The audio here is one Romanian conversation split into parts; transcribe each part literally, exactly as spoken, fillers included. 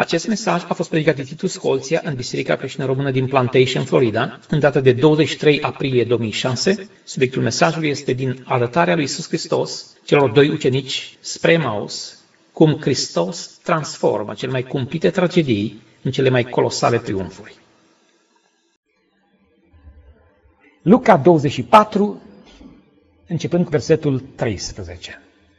Acest mesaj a fost predicat de Titus Holția în Biserica Creștină Română din Plantation, Florida, în data de douăzeci și trei aprilie două mii șase. Subiectul mesajului este din arătarea lui Iisus Hristos celor doi ucenici spre Emaus, cum Hristos transformă cele mai cumplite tragedii în cele mai colosale triumfuri. Luca douăzeci și patru, începând cu versetul treisprezece.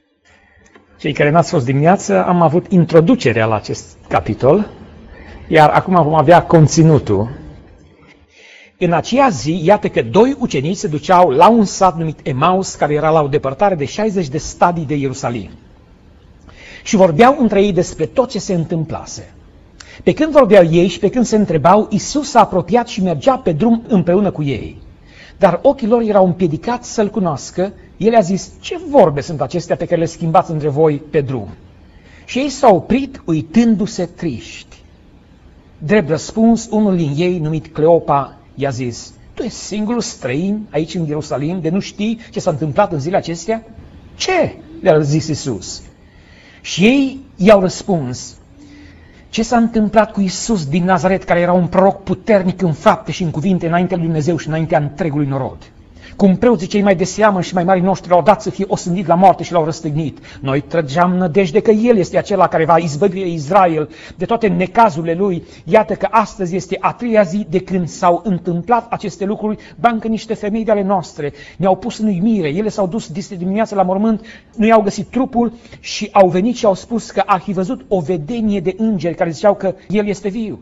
Cei care n-ați fost dimineață, am avut introducerea la acest capitol, iar acum vom avea conținutul. În aceea zi, iată că doi ucenici se duceau la un sat numit Emaus, care era la o depărtare de șaizeci de stadii de Ierusalim. Și vorbeau între ei despre tot ce se întâmplase. Pe când vorbeau ei și pe când se întrebau, Iisus s-a apropiat și mergea pe drum împreună cu ei. Dar ochii lor erau împiedicați să-L cunoască. El a zis, ce vorbe sunt acestea pe care le schimbați între voi pe drum? Și ei s-au oprit uitându-se triști. Drept răspuns, unul din ei, numit Cleopa, i-a zis, tu ești singurul străin aici în Ierusalim, de nu știi ce s-a întâmplat în zilele acestea? Ce? Le-a zis Iisus. Și ei i-au răspuns, ce s-a întâmplat cu Iisus din Nazaret, care era un proroc puternic în fapte și în cuvinte înaintea lui Dumnezeu și înaintea întregului norod? Cum preoții cei mai de seamă și mai mari noștri l-au dat să fie osândit la moarte și l-au răstignit. Noi trăgeam nădejde că El este acela care va izbăvi Israel de toate necazurile lui. Iată că astăzi este a treia zi de când s-au întâmplat aceste lucruri, bancă niște femei de ale noastre ne-au pus în uimire. Ele s-au dus de dimineață la mormânt, nu i-au găsit trupul și au venit și au spus că ar fi văzut o vedenie de îngeri care ziceau că El este viu.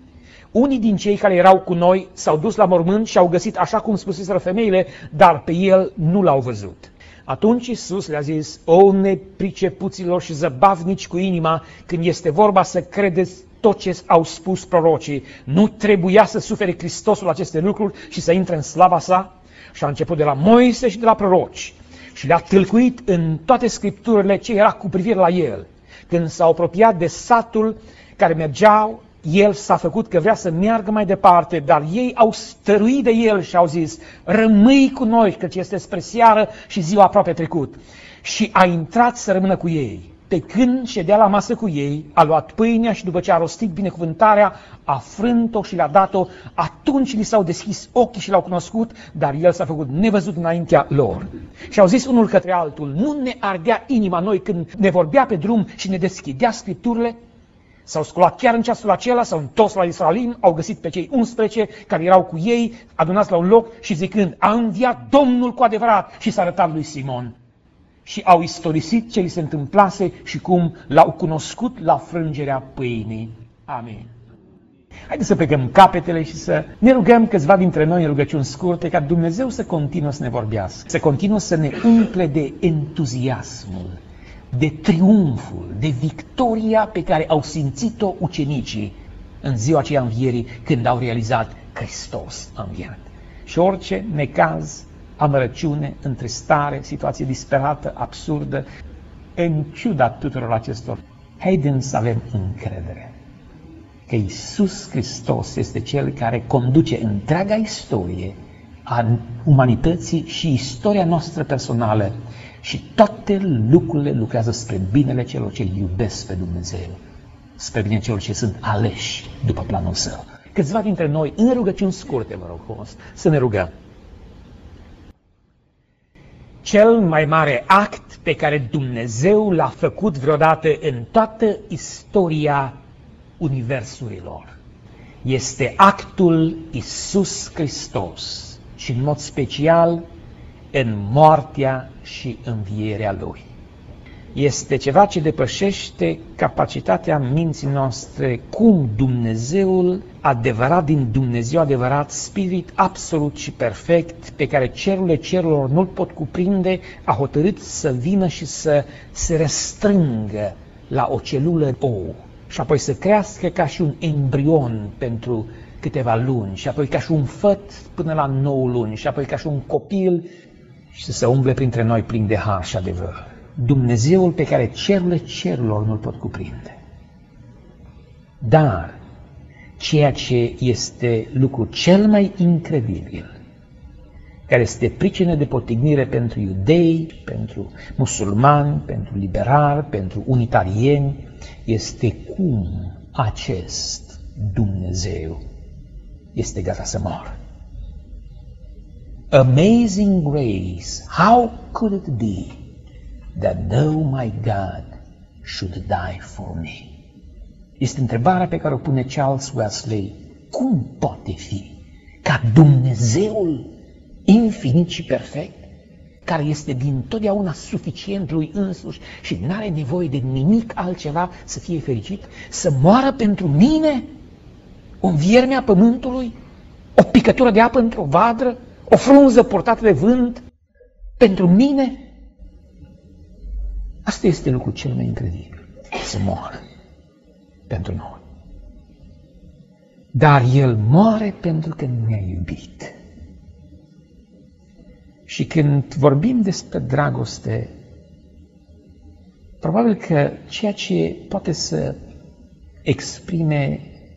Unii din cei care erau cu noi s-au dus la mormânt și au găsit așa cum spuseseră femeile, dar pe El nu l-au văzut. Atunci Iisus le-a zis, o nepricepuților și zăbavnici cu inima, când este vorba să credeți tot ce au spus prorocii, nu trebuia să sufere Hristosul aceste lucruri și să intre în slava sa? Și a început de la Moise și de la proroci și le-a tâlcuit în toate scripturile ce era cu privire la El. Când s-au apropiat de satul care mergeau, El s-a făcut că vrea să meargă mai departe, dar ei au stăruit de El și au zis, rămâi cu noi, căci este spre seară și ziua aproape trecut. Și a intrat să rămână cu ei. Pe când ședea la masă cu ei, a luat pâinea și după ce a rostit binecuvântarea, a frânt-o și le-a dat-o, atunci li s-au deschis ochii și l-au cunoscut, dar El s-a făcut nevăzut înaintea lor. Și au zis unul către altul, nu ne ardea inima noi când ne vorbea pe drum și ne deschidea scripturile? S-au sculat chiar în ceasul acela, s-au întors la Ierusalim, au găsit pe cei unsprezece care erau cu ei, adunați la un loc și zicând, a înviat Domnul cu adevărat și s-a arătat lui Simon. Și au istorisit ce li se întâmplase și cum l-au cunoscut la frângerea pâinii. Amin. Haideți să plecăm capetele și să ne rugăm câțiva dintre noi în rugăciuni scurte ca Dumnezeu să continue să ne vorbească, să continue să ne umple de entuziasmul, de triumful, de victoria pe care au simțit-o ucenicii în ziua aceea învierii, când au realizat Hristos a înviat. Și orice necaz, amărăciune, întristare, situație disperată, absurdă, în ciuda tuturor acestor, haideți să avem încredere că Iisus Hristos este Cel care conduce întreaga istorie a umanității și istoria noastră personală. Și toate lucrurile lucrează spre binele celor ce iubesc pe Dumnezeu, spre binele celor ce sunt aleși după planul Său. Câțiva dintre noi, în rugăciuni scurte, vă rog frumos, să ne rugăm. Cel mai mare act pe care Dumnezeu l-a făcut vreodată în toată istoria universurilor este actul Iisus Hristos și în mod special în moartea și învierea Lui. Este ceva ce depășește capacitatea minții noastre, cum Dumnezeul adevărat din Dumnezeu adevărat, spirit absolut și perfect, pe care cerurile cerurilor nu-l pot cuprinde, a hotărât să vină și să se restrângă la o celulă ou și apoi să crească ca și un embrion pentru câteva luni și apoi ca și un făt până la nouă luni și apoi ca și un copil și să se umble printre noi plin de har și adevăr. Dumnezeul pe care cerurile cerurilor nu-l pot cuprinde. Dar ceea ce este lucru cel mai incredibil, care este pricină de potignire pentru iudei, pentru musulmani, pentru liberali, pentru unitarieni, este cum acest Dumnezeu este gata să moară. Amazing grace, how could it be that though my God should die for me? Este întrebarea pe care o pune Charles Wesley. Cum poate fi ca Dumnezeul infinit și perfect, care este dintotdeauna suficient lui însuși și nu are nevoie de nimic altceva să fie fericit, să moară pentru mine, un vierme a pământului, o picătură de apă într-o vadră, o frunză portată de vânt, pentru mine? Asta este lucrul cel mai incredibil, să moară pentru noi. Dar El moare pentru că ne-a iubit. Și când vorbim despre dragoste, probabil că ceea ce poate să exprime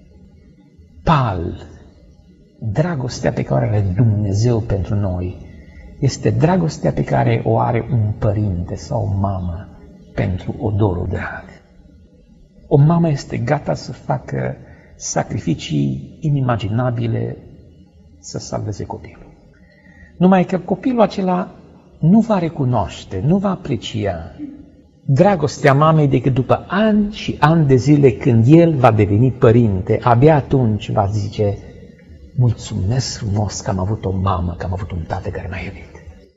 pal dragostea pe care o are Dumnezeu pentru noi, este dragostea pe care o are un părinte sau o mamă pentru odorul drag. O mamă este gata să facă sacrificii inimaginabile să salveze copilul. Numai că copilul acela nu va recunoaște, nu va aprecia dragostea mamei decât după ani și ani de zile, când el va deveni părinte. Abia atunci va zice: mulțumesc frumos că am avut o mamă, că am avut un tată care m-a iubit.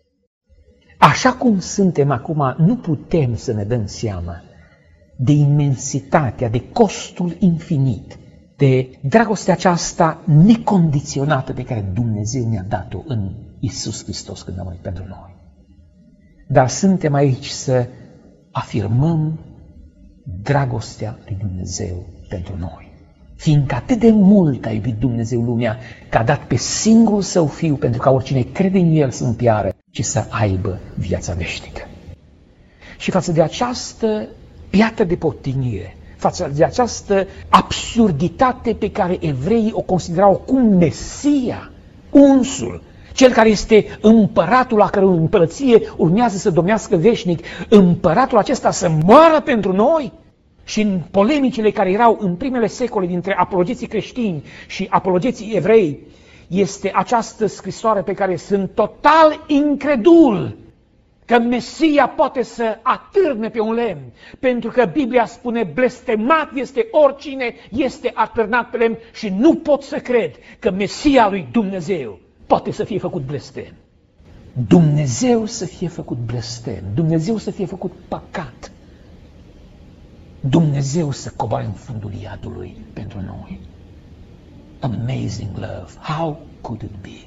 Așa cum suntem acum, nu putem să ne dăm seama de imensitatea, de costul infinit, de dragostea aceasta necondiționată pe care Dumnezeu ne-a dat-o în Iisus Hristos când a murit pentru noi. Dar suntem aici să afirmăm dragostea lui Dumnezeu pentru noi. Fiindcă atât de mult a iubit Dumnezeu lumea, că a dat pe singurul Său Fiu, pentru ca oricine crede în El să nu piară, ci să aibă viața veșnică. Și față de această piatră de potignire, față de această absurditate pe care evreii o considerau cum Mesia, unsul, cel care este împăratul la cărui împărăție urmează să domnească veșnic, împăratul acesta să moară pentru noi. Și în polemicile care erau în primele secole dintre apologeții creștini și apologeții evrei, este această scrisoare pe care sunt total incredul că Mesia poate să atârne pe un lemn, pentru că Biblia spune: blestemat este oricine este atârnat pe lemn, și nu pot să cred că Mesia lui Dumnezeu poate să fie făcut blestem. Dumnezeu să fie făcut blestem, Dumnezeu să fie făcut păcat, Dumnezeu să coboare în fundul iadului pentru noi. Amazing love, how could it be?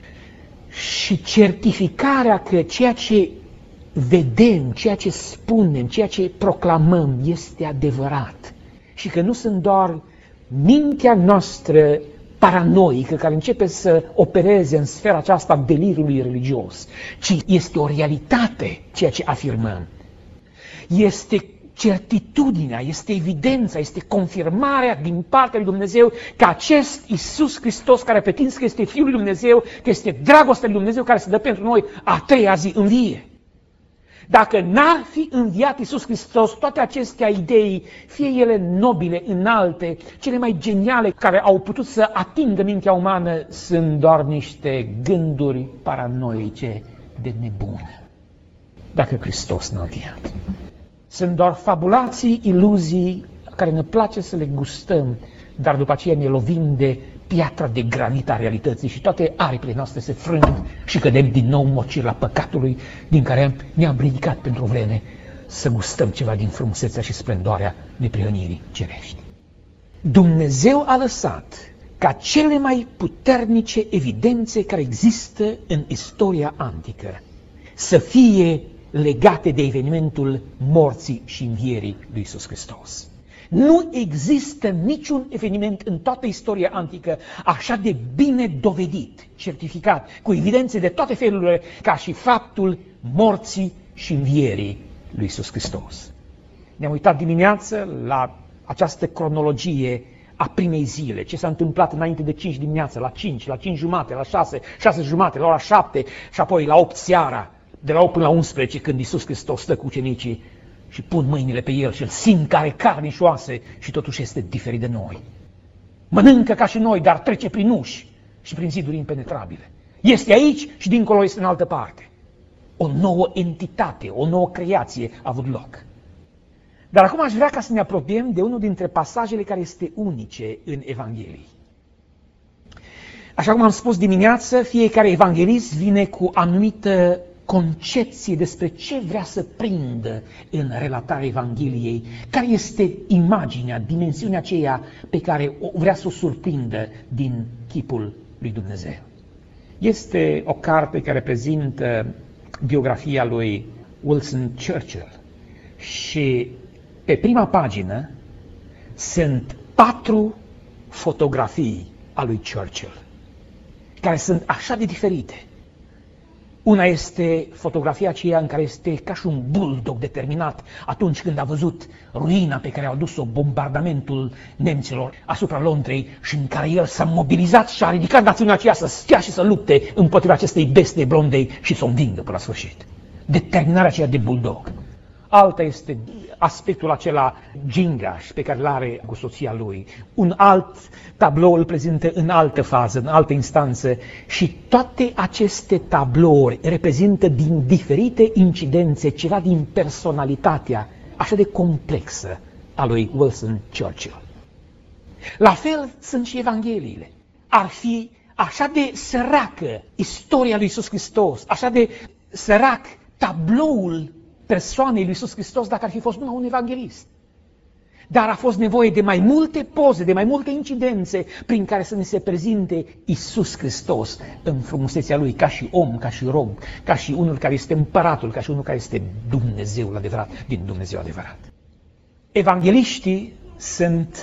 Și certificarea că ceea ce vedem, ceea ce spunem, ceea ce proclamăm este adevărat și că nu sunt doar mintea noastră paranoică care începe să opereze în sfera aceasta a delirului religios, ci este o realitate ceea ce afirmăm. Este certitudinea, este evidența, este confirmarea din partea lui Dumnezeu că acest Iisus Hristos, care a pretins că este Fiul lui Dumnezeu, că este dragostea lui Dumnezeu care se dă pentru noi, a treia zi învie. Dacă n-ar fi înviat Iisus Hristos, toate acestea idei, fie ele nobile, înalte, cele mai geniale care au putut să atingă mintea umană, sunt doar niște gânduri paranoice de nebun. Dacă Hristos n-a înviat. Sunt doar fabulații, iluzii care ne place să le gustăm, dar după aceea ne lovim de piatra de granit a realității și toate aripile noastre se frâng și cădem din nou mocirla păcatului din care ne-am ridicat pentru o vreme să gustăm ceva din frumusețea și splendoarea neprihănirii cerești. Dumnezeu a lăsat ca cele mai puternice evidențe care există în istoria antică să fie legate de evenimentul morții și învierii lui Iisus Hristos. Nu există niciun eveniment în toată istoria antică așa de bine dovedit, certificat, cu evidențe de toate felurile, ca și faptul morții și învierii lui Iisus Hristos. Ne-am uitat dimineață la această cronologie a primei zile, ce s-a întâmplat înainte de cinci dimineață, la cinci, la cinci jumate, la șase, șase jumate, la ora șapte și apoi la opt seara, de la opt până la unsprezece, când Iisus Hristos stă cu ucenicii și pun mâinile pe el și îl simt care carne și oase și totuși este diferit de noi. Mănâncă ca și noi, dar trece prin uși și prin ziduri impenetrabile. Este aici și dincolo este în altă parte. O nouă entitate, o nouă creație a avut loc. Dar acum aș vrea ca să ne apropiem de unul dintre pasajele care este unice în Evanghelii. Așa cum am spus dimineață, fiecare evanghelist vine cu anumită concepție despre ce vrea să prindă în relatarea Evangheliei, care este imaginea, dimensiunea aceea pe care o vrea să o surprindă din chipul lui Dumnezeu. Este o carte care prezintă biografia lui Winston Churchill și pe prima pagină sunt patru fotografii a lui Churchill, care sunt așa de diferite. Una este fotografia aceea în care este ca și un bulldog determinat atunci când a văzut ruina pe care a adus-o bombardamentul nemților asupra Londrei și în care el s-a mobilizat și a ridicat națiunea aceea să stea și să lupte împotriva acestei bestie blondei și să o învingă până la sfârșit. Determinarea aceea de bulldog. Alta este aspectul acela gingaș pe care îl are cu soția lui. Un alt tablou îl prezintă în altă fază, în altă instanță și toate aceste tablouri reprezintă din diferite incidențe ceva din personalitatea așa de complexă a lui Winston Churchill. La fel sunt și Evangheliile. Ar fi așa de săracă istoria lui Iisus Hristos, așa de sărac tabloul persoanei lui Iisus Hristos dacă ar fi fost numai un evanghelist. Dar a fost nevoie de mai multe poze, de mai multe incidențe prin care să ne se prezinte Iisus Hristos în frumusețea Lui, ca și om, ca și rob, ca și unul care este împăratul, ca și unul care este Dumnezeul adevărat, din Dumnezeu adevărat. Evangheliștii sunt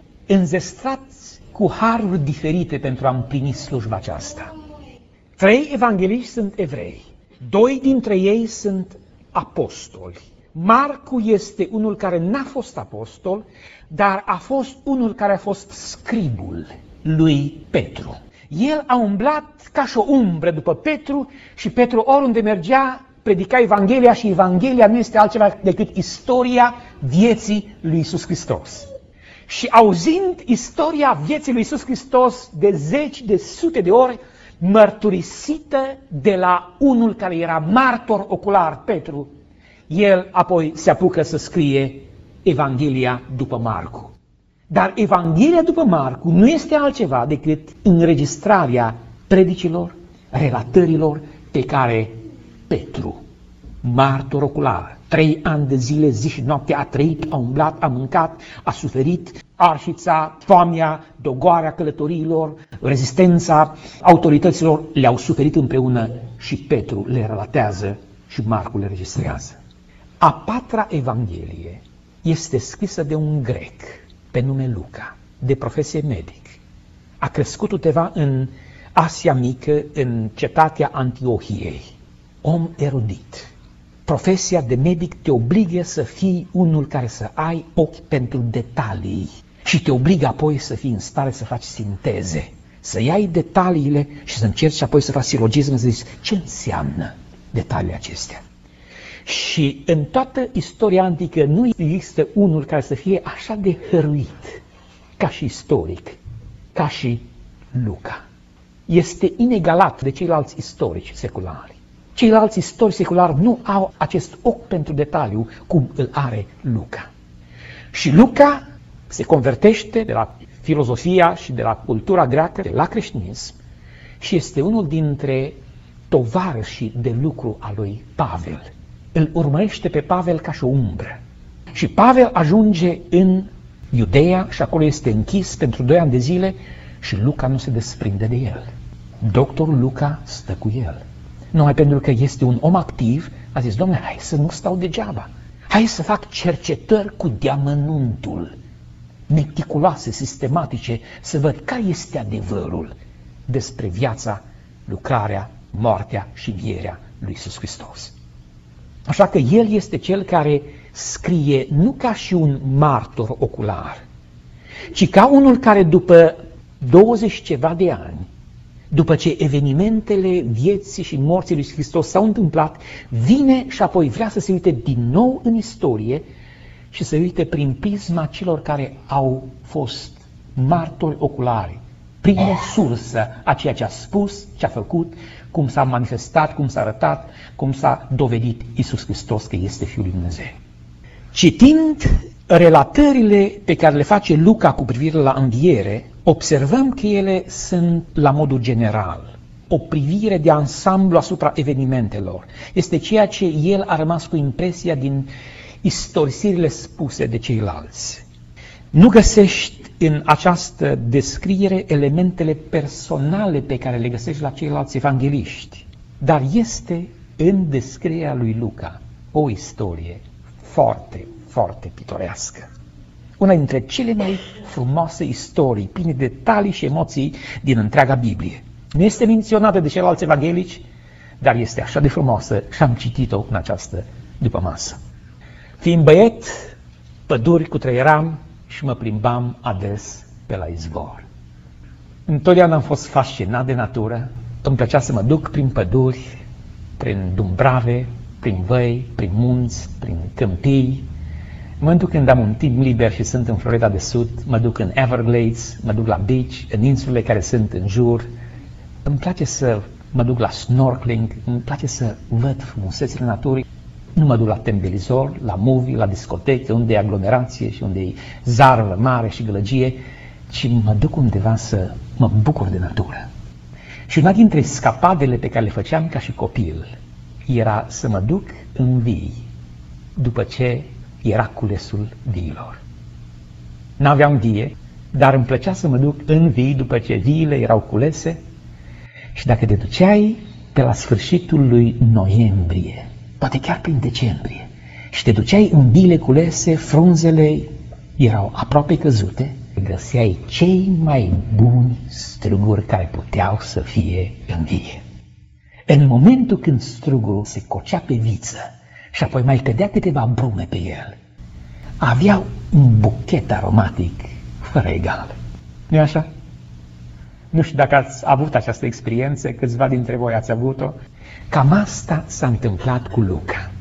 înzestrați cu haruri diferite pentru a împlini slujba aceasta. Trei evangheliști sunt evrei, doi dintre ei sunt apostoli. Marcu este unul care n-a fost apostol, dar a fost unul care a fost scribul lui Petru. El a umblat ca și o umbră după Petru și Petru oriunde mergea predica Evanghelia și Evanghelia nu este altceva decât istoria vieții lui Iisus Hristos. Și auzind istoria vieții lui Iisus Hristos de zeci, de sute de ori, mărturisită de la unul care era martor ocular, Petru, el apoi se apucă să scrie Evanghelia după Marcu. Dar Evanghelia după Marcu nu este altceva decât înregistrarea predicilor, relatărilor pe care Petru, martor ocular, trei ani de zile, zi și noapte a trăit, a umblat, a mâncat, a suferit, arșița, foamea, dogoarea călătoriilor, rezistența autorităților le-au suferit împreună și Petru le relatează și Marcu le registrează. A patra Evanghelie este scrisă de un grec pe nume Luca, de profesie medic. A crescut undeva în Asia Mică, în cetatea Antiohiei. Om erudit. Profesia de medic te obligă să fii unul care să ai ochi pentru detalii și te obligă apoi să fii în stare să faci sinteze, să iai detaliile și să încerci apoi să faci silogism, să zici ce înseamnă detaliile acestea. Și în toată istoria antică nu există unul care să fie așa de hăruit ca și istoric, ca și Luca. Este inegalat de ceilalți istorici seculari. Ceilalți istorici seculari nu au acest ochi pentru detaliu cum îl are Luca. Și Luca se convertește de la filozofia și de la cultura greacă la creștinism și este unul dintre tovarășii de lucru a lui Pavel. Îl urmărește pe Pavel ca și o umbră. Și Pavel ajunge în Iudeea și acolo este închis pentru doi ani de zile și Luca nu se desprinde de el. Doctorul Luca stă cu el. Numai pentru că este un om activ, a zis, domnule, hai să nu stau degeaba. Hai să fac cercetări cu deamănuntul, meticuloase, sistematice, să văd care este adevărul despre viața, lucrarea, moartea și învierea lui Iisus Hristos. Așa că el este cel care scrie nu ca și un martor ocular, ci ca unul care după douăzeci ceva de ani după ce evenimentele vieții și morții lui Hristos s-au întâmplat, vine și apoi vrea să se uite din nou în istorie și să uite prin prisma celor care au fost martori oculari, primă sursă a ceea ce a spus, ce a făcut, cum s-a manifestat, cum s-a arătat, cum s-a dovedit Iisus Hristos că este Fiul lui Dumnezeu. Citind relatările pe care le face Luca cu privire la înviere, observăm că ele sunt la modul general, o privire de ansamblu asupra evenimentelor. Este ceea ce el a rămas cu impresia din istorisirile spuse de ceilalți. Nu găsești în această descriere elementele personale pe care le găsești la ceilalți evangeliști, dar este în descrierea lui Luca o istorie foarte, foarte pitorească. Una dintre cele mai frumoase istorii, pline de detalii și emoții din întreaga Biblie. Nu este menționată de ceilalți evanghelici, dar este așa de frumoasă și am citit-o în această dupămasă. Fiind băiet, păduri cutreieram și mă plimbam ades pe la izvor. Întotdeauna am fost fascinat de natură, îmi plăcea să mă duc prin păduri, prin dumbrave, prin văi, prin munți, prin câmpii. În momentul când am un timp liber și sunt în Florida de Sud, mă duc în Everglades, mă duc la beach, în insulele care sunt în jur. Îmi place să mă duc la snorkeling, îmi place să văd frumusețile naturii. Nu mă duc la televizor, la movie, la discotecă, unde e aglomerație și unde e zarvă mare și gălăgie, ci mă duc undeva să mă bucur de natură. Și una dintre scapadele pe care le făceam ca și copil era să mă duc în vii, după ce era culesul viilor. N-aveam vie, dar îmi plăcea să mă duc în vii după ce viile erau culese și dacă te duceai pe la sfârșitul lui noiembrie, poate chiar prin decembrie, și te duceai în viile culese, frunzele erau aproape căzute, găseai cei mai buni struguri care puteau să fie în vie. În momentul când strugurul se cocea pe viță și apoi mai cădea câteva brume pe el, avea un buchet aromatic fără egal. Nu-i așa? Nu știu dacă ați avut această experiență, câțiva dintre voi ați avut-o. Cam asta s-a întâmplat cu Luca.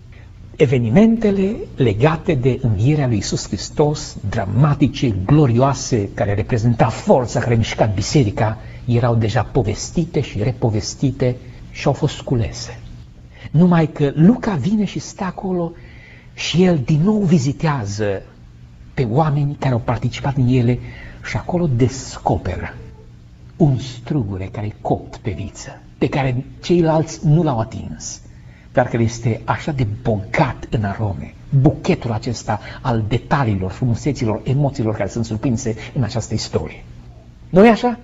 Evenimentele legate de învierea lui Iisus Hristos, dramatice, glorioase, care reprezenta forța care mișca biserica, erau deja povestite și repovestite și au fost culese. Numai că Luca vine și stă acolo și el din nou vizitează pe oameni care au participat în ele și acolo descoperă un strugure care e copt pe viță, pe care ceilalți nu l-au atins, dar care este așa de bogat în arome, buchetul acesta al detaliilor, frumuseților, emoțiilor care sunt surprinse în această istorie. Nu-i așa?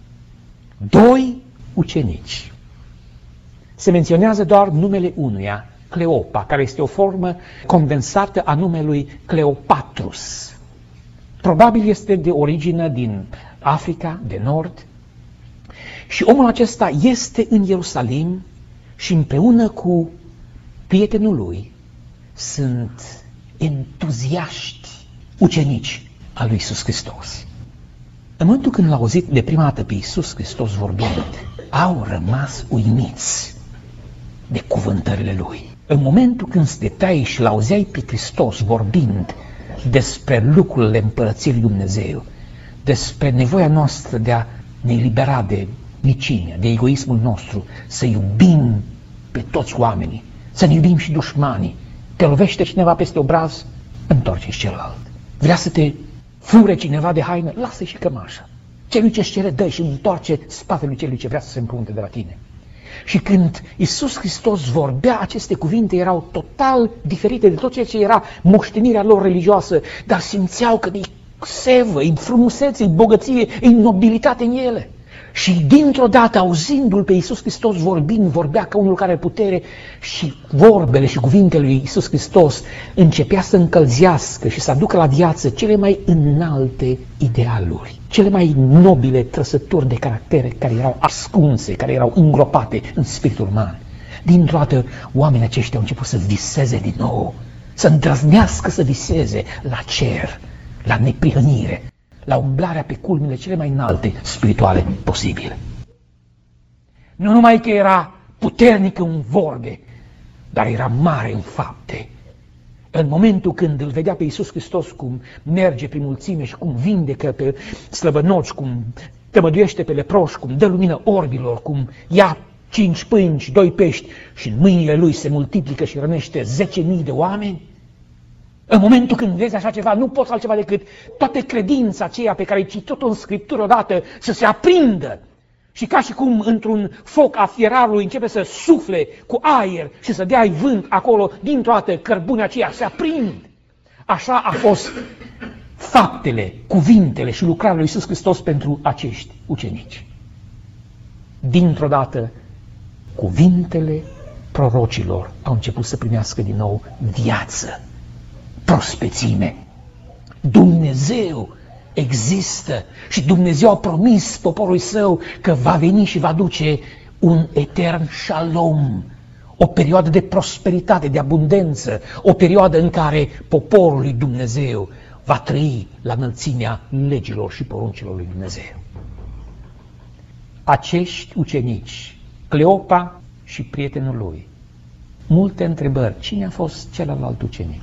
Doi ucenici. Se menționează doar numele unuia, Cleopa, care este o formă condensată a numelui Cleopatrus. Probabil este de origine din Africa de Nord și omul acesta este în Ierusalim și împreună cu prietenul lui sunt entuziaști ucenici al lui Iisus Hristos. În momentul când l-au auzit de prima dată pe Iisus Hristos vorbind, au rămas uimiți de cuvântările lui. În momentul când stăteai și l-auzeai pe Hristos vorbind despre lucrurile Împărăției lui Dumnezeu, despre nevoia noastră de a ne elibera de nicimea, de egoismul nostru, să iubim pe toți oamenii, să ne iubim și dușmanii. Te lovește cineva peste obraz, întoarce-și celălalt. Vrea să te fure cineva de haină, lasă-i și cămașa. Celui ce-și cere, dă și întoarce spatele celui ce vrea să se împrunte de la tine. Și când Iisus Hristos vorbea, aceste cuvinte erau total diferite de tot ceea ce era moștenirea lor religioasă, dar simțeau că e sevă, e frumusețe, e bogăție, e nobilitate în ele. Și dintr-o dată, auzindu-L pe Iisus Hristos vorbind, vorbea ca unul care are putere și vorbele și cuvintele lui Iisus Hristos începea să încălzească și să aducă la viață cele mai înalte idealuri, cele mai nobile trăsături de caractere care erau ascunse, care erau îngropate în spiritul uman. Dintr-o dată, oamenii aceștia au început să viseze din nou, să îndrăznească să viseze la cer, la neprihănire, la umblarea pe culmile cele mai înalte spirituale posibile. Nu numai că era puternic în vorbe, dar era mare în fapte. În momentul când îl vedea pe Iisus Hristos cum merge prin mulțime și cum vindecă pe slăbănoci, cum tămăduiește pe leproși, cum dă lumină orbilor, cum ia cinci pâini și doi pești și în mâinile lui se multiplică și rănește zece mii de oameni, în momentul când vezi așa ceva, nu poți altceva decât toată credința aceea pe care ai citit-o în Scriptură odată să se aprindă. Și ca și cum într-un foc a fierarului începe să sufle cu aer și să dea vânt acolo, dintr-o dată cărbunea aceea se aprind. Așa a fost faptele, cuvintele și lucrarea lui Iisus Hristos pentru acești ucenici. Dintr-o dată, cuvintele prorocilor au început să primească din nou viață, prospețime. Dumnezeu există și Dumnezeu a promis poporului său că va veni și va duce un etern shalom, o perioadă de prosperitate, de abundență, o perioadă în care poporul lui Dumnezeu va trăi la înălțimea legilor și poruncilor lui Dumnezeu. Acești ucenici, Cleopa și prietenul lui, multe întrebări. Cine a fost celălalt ucenic?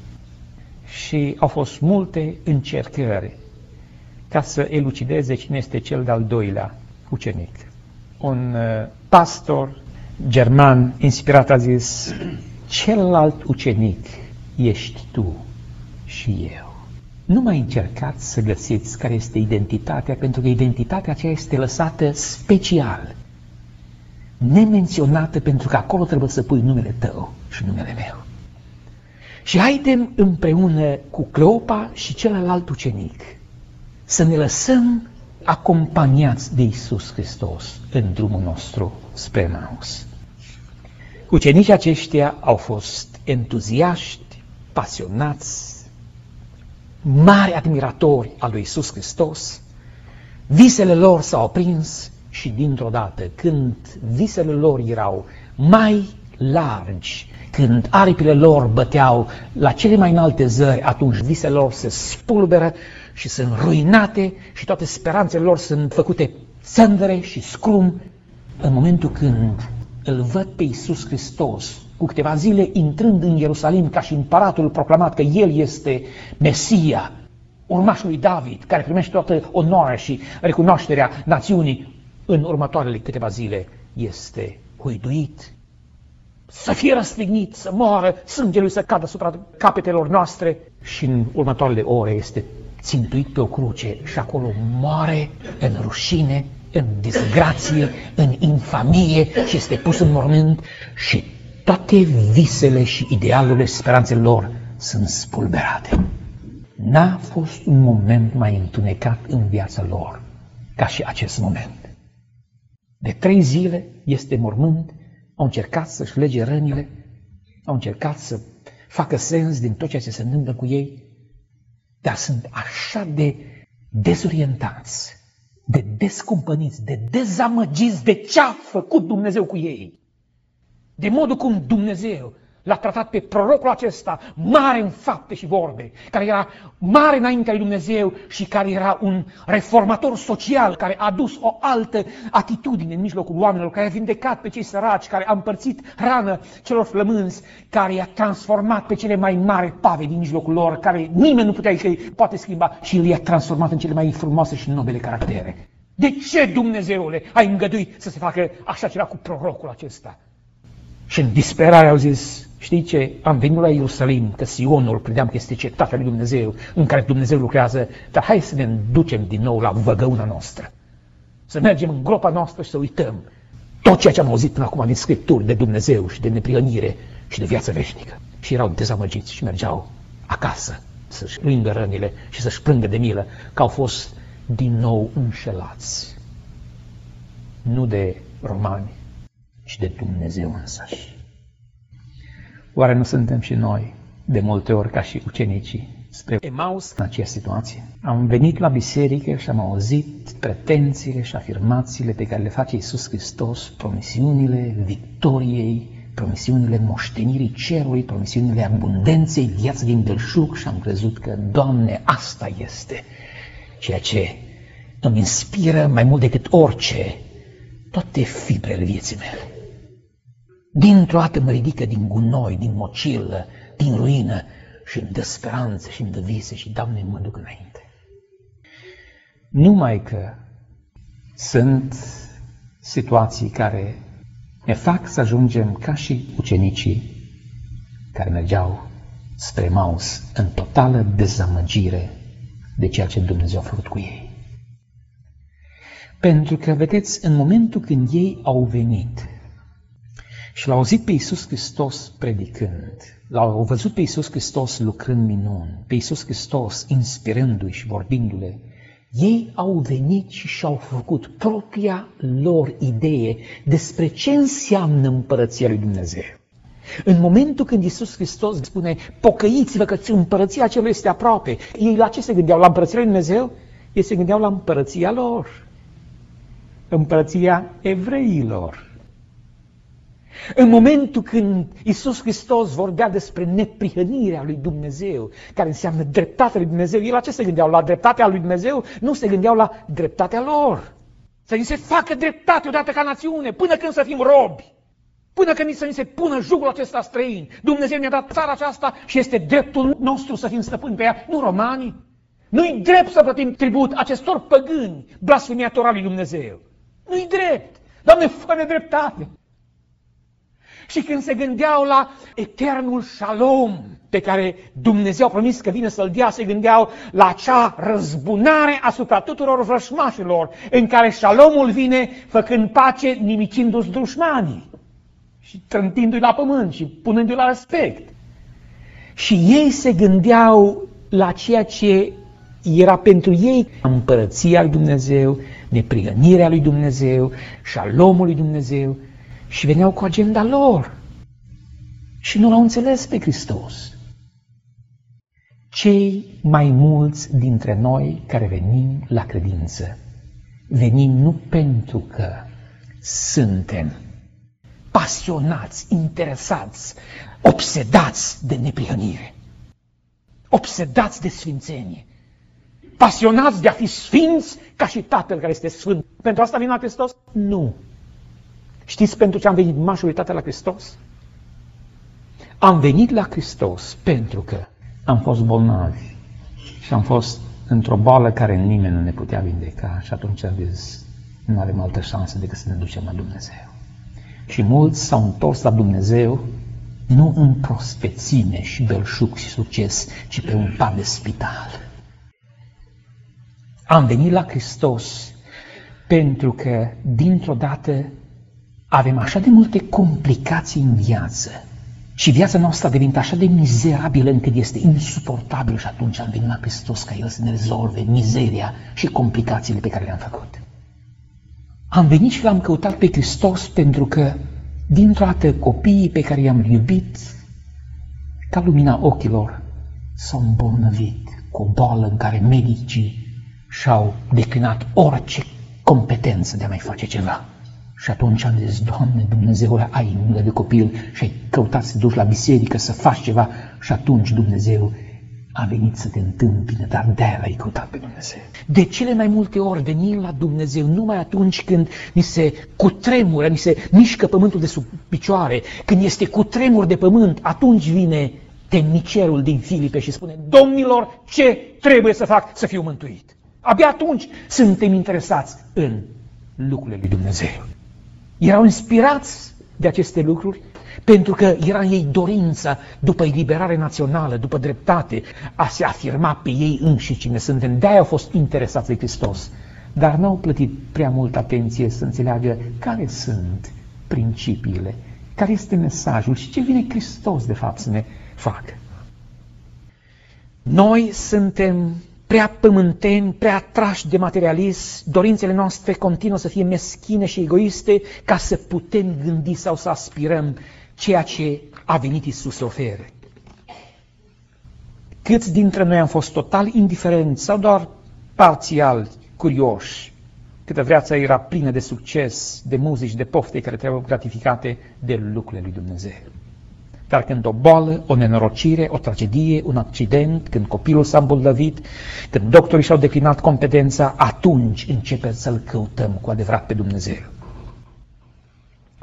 Și au fost multe încercări ca să elucideze cine este cel de-al doilea ucenic. Un pastor german inspirat a zis: celălalt ucenic ești tu și eu. Nu mai încercați să găsiți care este identitatea, pentru că identitatea aceea este lăsată special, nemenționată, pentru că acolo trebuie să pui numele tău și numele meu. Și haidem împreună cu Cleopa și celălalt ucenic să ne lăsăm acompaniați de Iisus Hristos în drumul nostru spre Emaus. Ucenicii aceștia au fost entuziaști, pasionați, mari admiratori al lui Iisus Hristos. Visele lor s-au aprins și dintr-o dată, când visele lor erau mai largi, când aripile lor băteau la cele mai înalte zări, atunci visele lor se spulberă și sunt ruinate și toate speranțele lor sunt făcute țândăre și scrum. În momentul când îl văd pe Iisus Hristos, cu câteva zile intrând în Ierusalim ca și împăratul proclamat că El este Mesia, urmașul lui David, care primește toată onoarea și recunoașterea națiunii, în următoarele câteva zile este huiduit, să fie răstignit, să moară, sângele lui să cadă asupra capetelor noastre și în următoarele ore este țintuit pe o cruce și acolo moare în rușine, în disgrație, în infamie și este pus în mormânt și toate visele și idealurile și speranțele lor sunt spulberate. N-a fost un moment mai întunecat în viața lor ca și acest moment. De trei zile este mormânt, au încercat să-și lege rănile, au încercat să facă sens din tot ceea ce se întâmplă cu ei, dar sunt așa de dezorientați, de descumpăniți, de dezamăgiți de ce a făcut Dumnezeu cu ei. De modul cum Dumnezeu l-a tratat pe prorocul acesta, mare în fapte și vorbe, care era mare înaintea lui Dumnezeu și care era un reformator social, care a dus o altă atitudine în mijlocul oamenilor, care a vindecat pe cei săraci, care a împărțit hrană celor flămânzi, care i-a transformat pe cele mai mari pave din mijlocul lor, care nimeni nu putea că poate schimba și i-a transformat în cele mai frumoase și nobile caractere. De ce, Dumnezeule, ai îngăduit să se facă așa ceva cu prorocul acesta? Și în disperare au zis: știi ce, am venit la Ierusalim, că Sionul credeam că este cetatea lui Dumnezeu, în care Dumnezeu lucrează, dar hai să ne ducem din nou la văgăuna noastră. Să mergem în groapa noastră și să uităm tot ceea ce am auzit până acum din Scripturi de Dumnezeu și de neprihănire și de viață veșnică. Și erau dezamăgiți și mergeau acasă să-și plângă rănile și să-și plângă de milă că au fost din nou înșelați. Nu de romani, ci de Dumnezeu însăși. Oare nu suntem și noi de multe ori ca și ucenicii spre Emaus în această situație? Am venit la biserică și am auzit pretențiile și afirmațiile pe care le face Iisus Hristos, promisiunile victoriei, promisiunile moștenirii cerului, promisiunile abundenței, viață din belșug și am crezut că, Doamne, asta este ceea ce îmi inspiră mai mult decât orice toate fibrele vieții mele. Dintr-o dată mă ridică din gunoi, din mocilă, din ruină și îmi dă speranță și îmi dă vise și, Doamne, mă duc înainte. Numai că sunt situații care ne fac să ajungem ca și ucenicii care mergeau spre Emaus în totală dezamăgire de ceea ce Dumnezeu a făcut cu ei. Pentru că, vedeți, în momentul când ei au venit și l-au auzit pe Iisus Hristos predicând, l-au văzut pe Iisus Hristos lucrând minuni, pe Iisus Hristos inspirându-i și vorbindu-le, ei au venit și și-au făcut propria lor idee despre ce înseamnă Împărăția lui Dumnezeu. În momentul când Iisus Hristos spune, pocăiți-vă că Împărăția Celui este aproape, ei la ce se gândeau? La Împărăția lui Dumnezeu? Ei se gândeau la Împărăția lor. Împărăția evreilor. În momentul când Iisus Hristos vorbea despre neprihănirea lui Dumnezeu, care înseamnă dreptatea lui Dumnezeu, ei la ce se gândeau? La dreptatea lui Dumnezeu? Nu, se gândeau la dreptatea lor. Să ni se facă dreptate odată ca națiune, până când să fim robi, până când să ni se pună jugul acesta străin. Dumnezeu ne-a dat țara aceasta și este dreptul nostru să fim stăpâni pe ea, nu romanii. Nu-i drept să plătim tribut acestor păgâni, blasfemiatori al lui Dumnezeu. Nu-i drept. Doamne, fă-ne dreptate. Și când se gândeau la eternul șalom pe care Dumnezeu a promis că vine să-l dea, se gândeau la acea răzbunare asupra tuturor vrășmașilor, în care șalomul vine făcând pace, nimicindu-și dușmanii și trântindu-i la pământ și punându-i la respect. Și ei se gândeau la ceea ce era pentru ei Împărăția lui Dumnezeu, neprihănirea lui Dumnezeu, șalomul lui Dumnezeu, și veneau cu agenda lor și nu l-au înțeles pe Hristos. Cei mai mulți dintre noi care venim la credință, venim nu pentru că suntem pasionați, interesați, obsedați de neprihănire, obsedați de sfințenie, pasionați de a fi sfinți ca și Tatăl care este sfânt. Pentru asta vine la Hristos? Nu. Știți pentru ce am venit majoritatea la Hristos? Am venit la Hristos pentru că am fost bolnavi și am fost într-o boală care nimeni nu ne putea vindeca și atunci am zis, nu avem altă șansă decât să ne ducem la Dumnezeu. Și mulți s-au întors la Dumnezeu nu în prospețime și belșug și succes, ci pe un pat de spital. Am venit la Hristos pentru că dintr-o dată avem așa de multe complicații în viață și viața noastră a devenit așa de mizerabilă încât este insuportabil și atunci am venit la Hristos ca El să ne rezolve mizeria și complicațiile pe care le-am făcut. Am venit și l-am căutat pe Hristos pentru că dintr-o dată copiii pe care i-am iubit ca lumina ochilor s-au îmbolnăvit cu o boală în care medicii și-au declinat orice competență de a mai face ceva. Și atunci am zis, Doamne, Dumnezeule, ai milă de copil și ai căutat să duci la biserică, să faci ceva și atunci Dumnezeu a venit să te întâmpine, dar de-aia l-ai căutat pe Dumnezeu. De cele mai multe ori venim la Dumnezeu numai atunci când ni se cutremură, ni se mișcă pământul de sub picioare, când este cutremur de pământ, atunci vine temnicerul din Filipe și spune, domnilor, ce trebuie să fac să fiu mântuit? Abia atunci suntem interesați în lucrurile lui Dumnezeu. Erau inspirați de aceste lucruri pentru că era în ei dorința după eliberare națională, după dreptate, a se afirma pe ei înșiși cine suntem. De-aia au fost interesați de Hristos, dar n-au plătit prea mult atenție să înțeleagă care sunt principiile, care este mesajul și ce vine Hristos de fapt să ne facă. Noi suntem prea pământeni, prea atrași de materialism, dorințele noastre continuă să fie meschine și egoiste ca să putem gândi sau să aspirăm ceea ce a venit Iisus să ofere. Câți dintre noi am fost total indiferenți sau doar parțial curioși, câtă viața era plină de succes, de muzici, de pofte care trebuiau gratificate de lucrurile lui Dumnezeu. Dar când o boală, o nenorocire, o tragedie, un accident, când copilul s-a îmbolnăvit, când doctorii și-au declinat competența, atunci începem să-L căutăm cu adevărat pe Dumnezeu.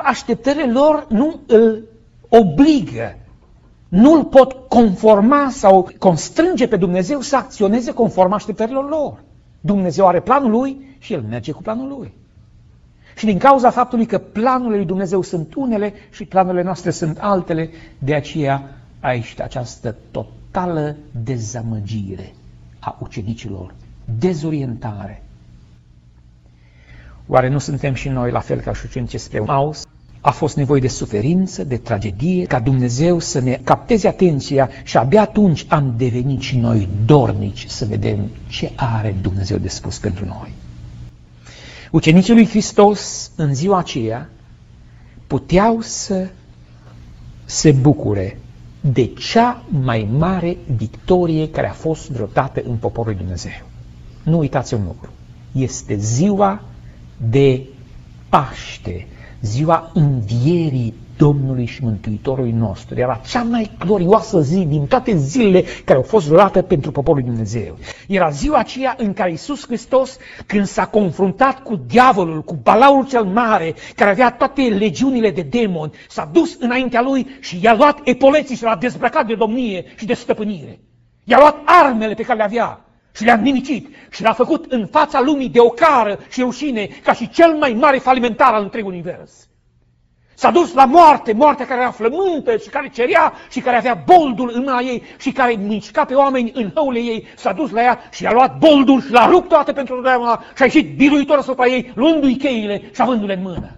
așteptările lor nu îl obligă, nu îl pot conforma sau constrânge pe Dumnezeu să acționeze conform așteptărilor lor. Dumnezeu are planul lui și el merge cu planul lui. Și din cauza faptului că planurile lui Dumnezeu sunt unele și planurile noastre sunt altele, de aceea aici această totală dezamăgire a ucenicilor, dezorientare. Oare nu suntem și noi la fel ca și ucenicii spre Emaus? A fost nevoie de suferință, de tragedie, ca Dumnezeu să ne capteze atenția și abia atunci am devenit și noi dornici să vedem ce are Dumnezeu de spus pentru noi. Ucenicii lui Hristos în ziua aceea puteau să se bucure de cea mai mare victorie care a fost vreodată în poporul lui Dumnezeu. Nu uitați un lucru, este ziua de Paște, ziua învierii Domnului și Mântuitorului nostru. Era cea mai glorioasă zi din toate zilele care au fost vreodată pentru poporul lui Dumnezeu. Era ziua aceea în care Iisus Hristos, când s-a confruntat cu diavolul, cu balaurul cel mare, care avea toate legiunile de demoni, s-a dus înaintea lui și i-a luat epoleții și l-a dezbrăcat de domnie și de stăpânire. I-a luat armele pe care le avea și le-a nimicit și l-a făcut în fața lumii de ocară și rușine ca și cel mai mare falimentar al întregului univers. S-a dus la moarte, moartea care era flământă și care cerea și care avea boldul în mâna ei și care mișca pe oameni în hăule ei. S-a dus la ea și a luat boldul și l-a rupt toată pentru totdeauna și a ieșit biruitor asupra ei, luându-i cheile și avându-le în mână.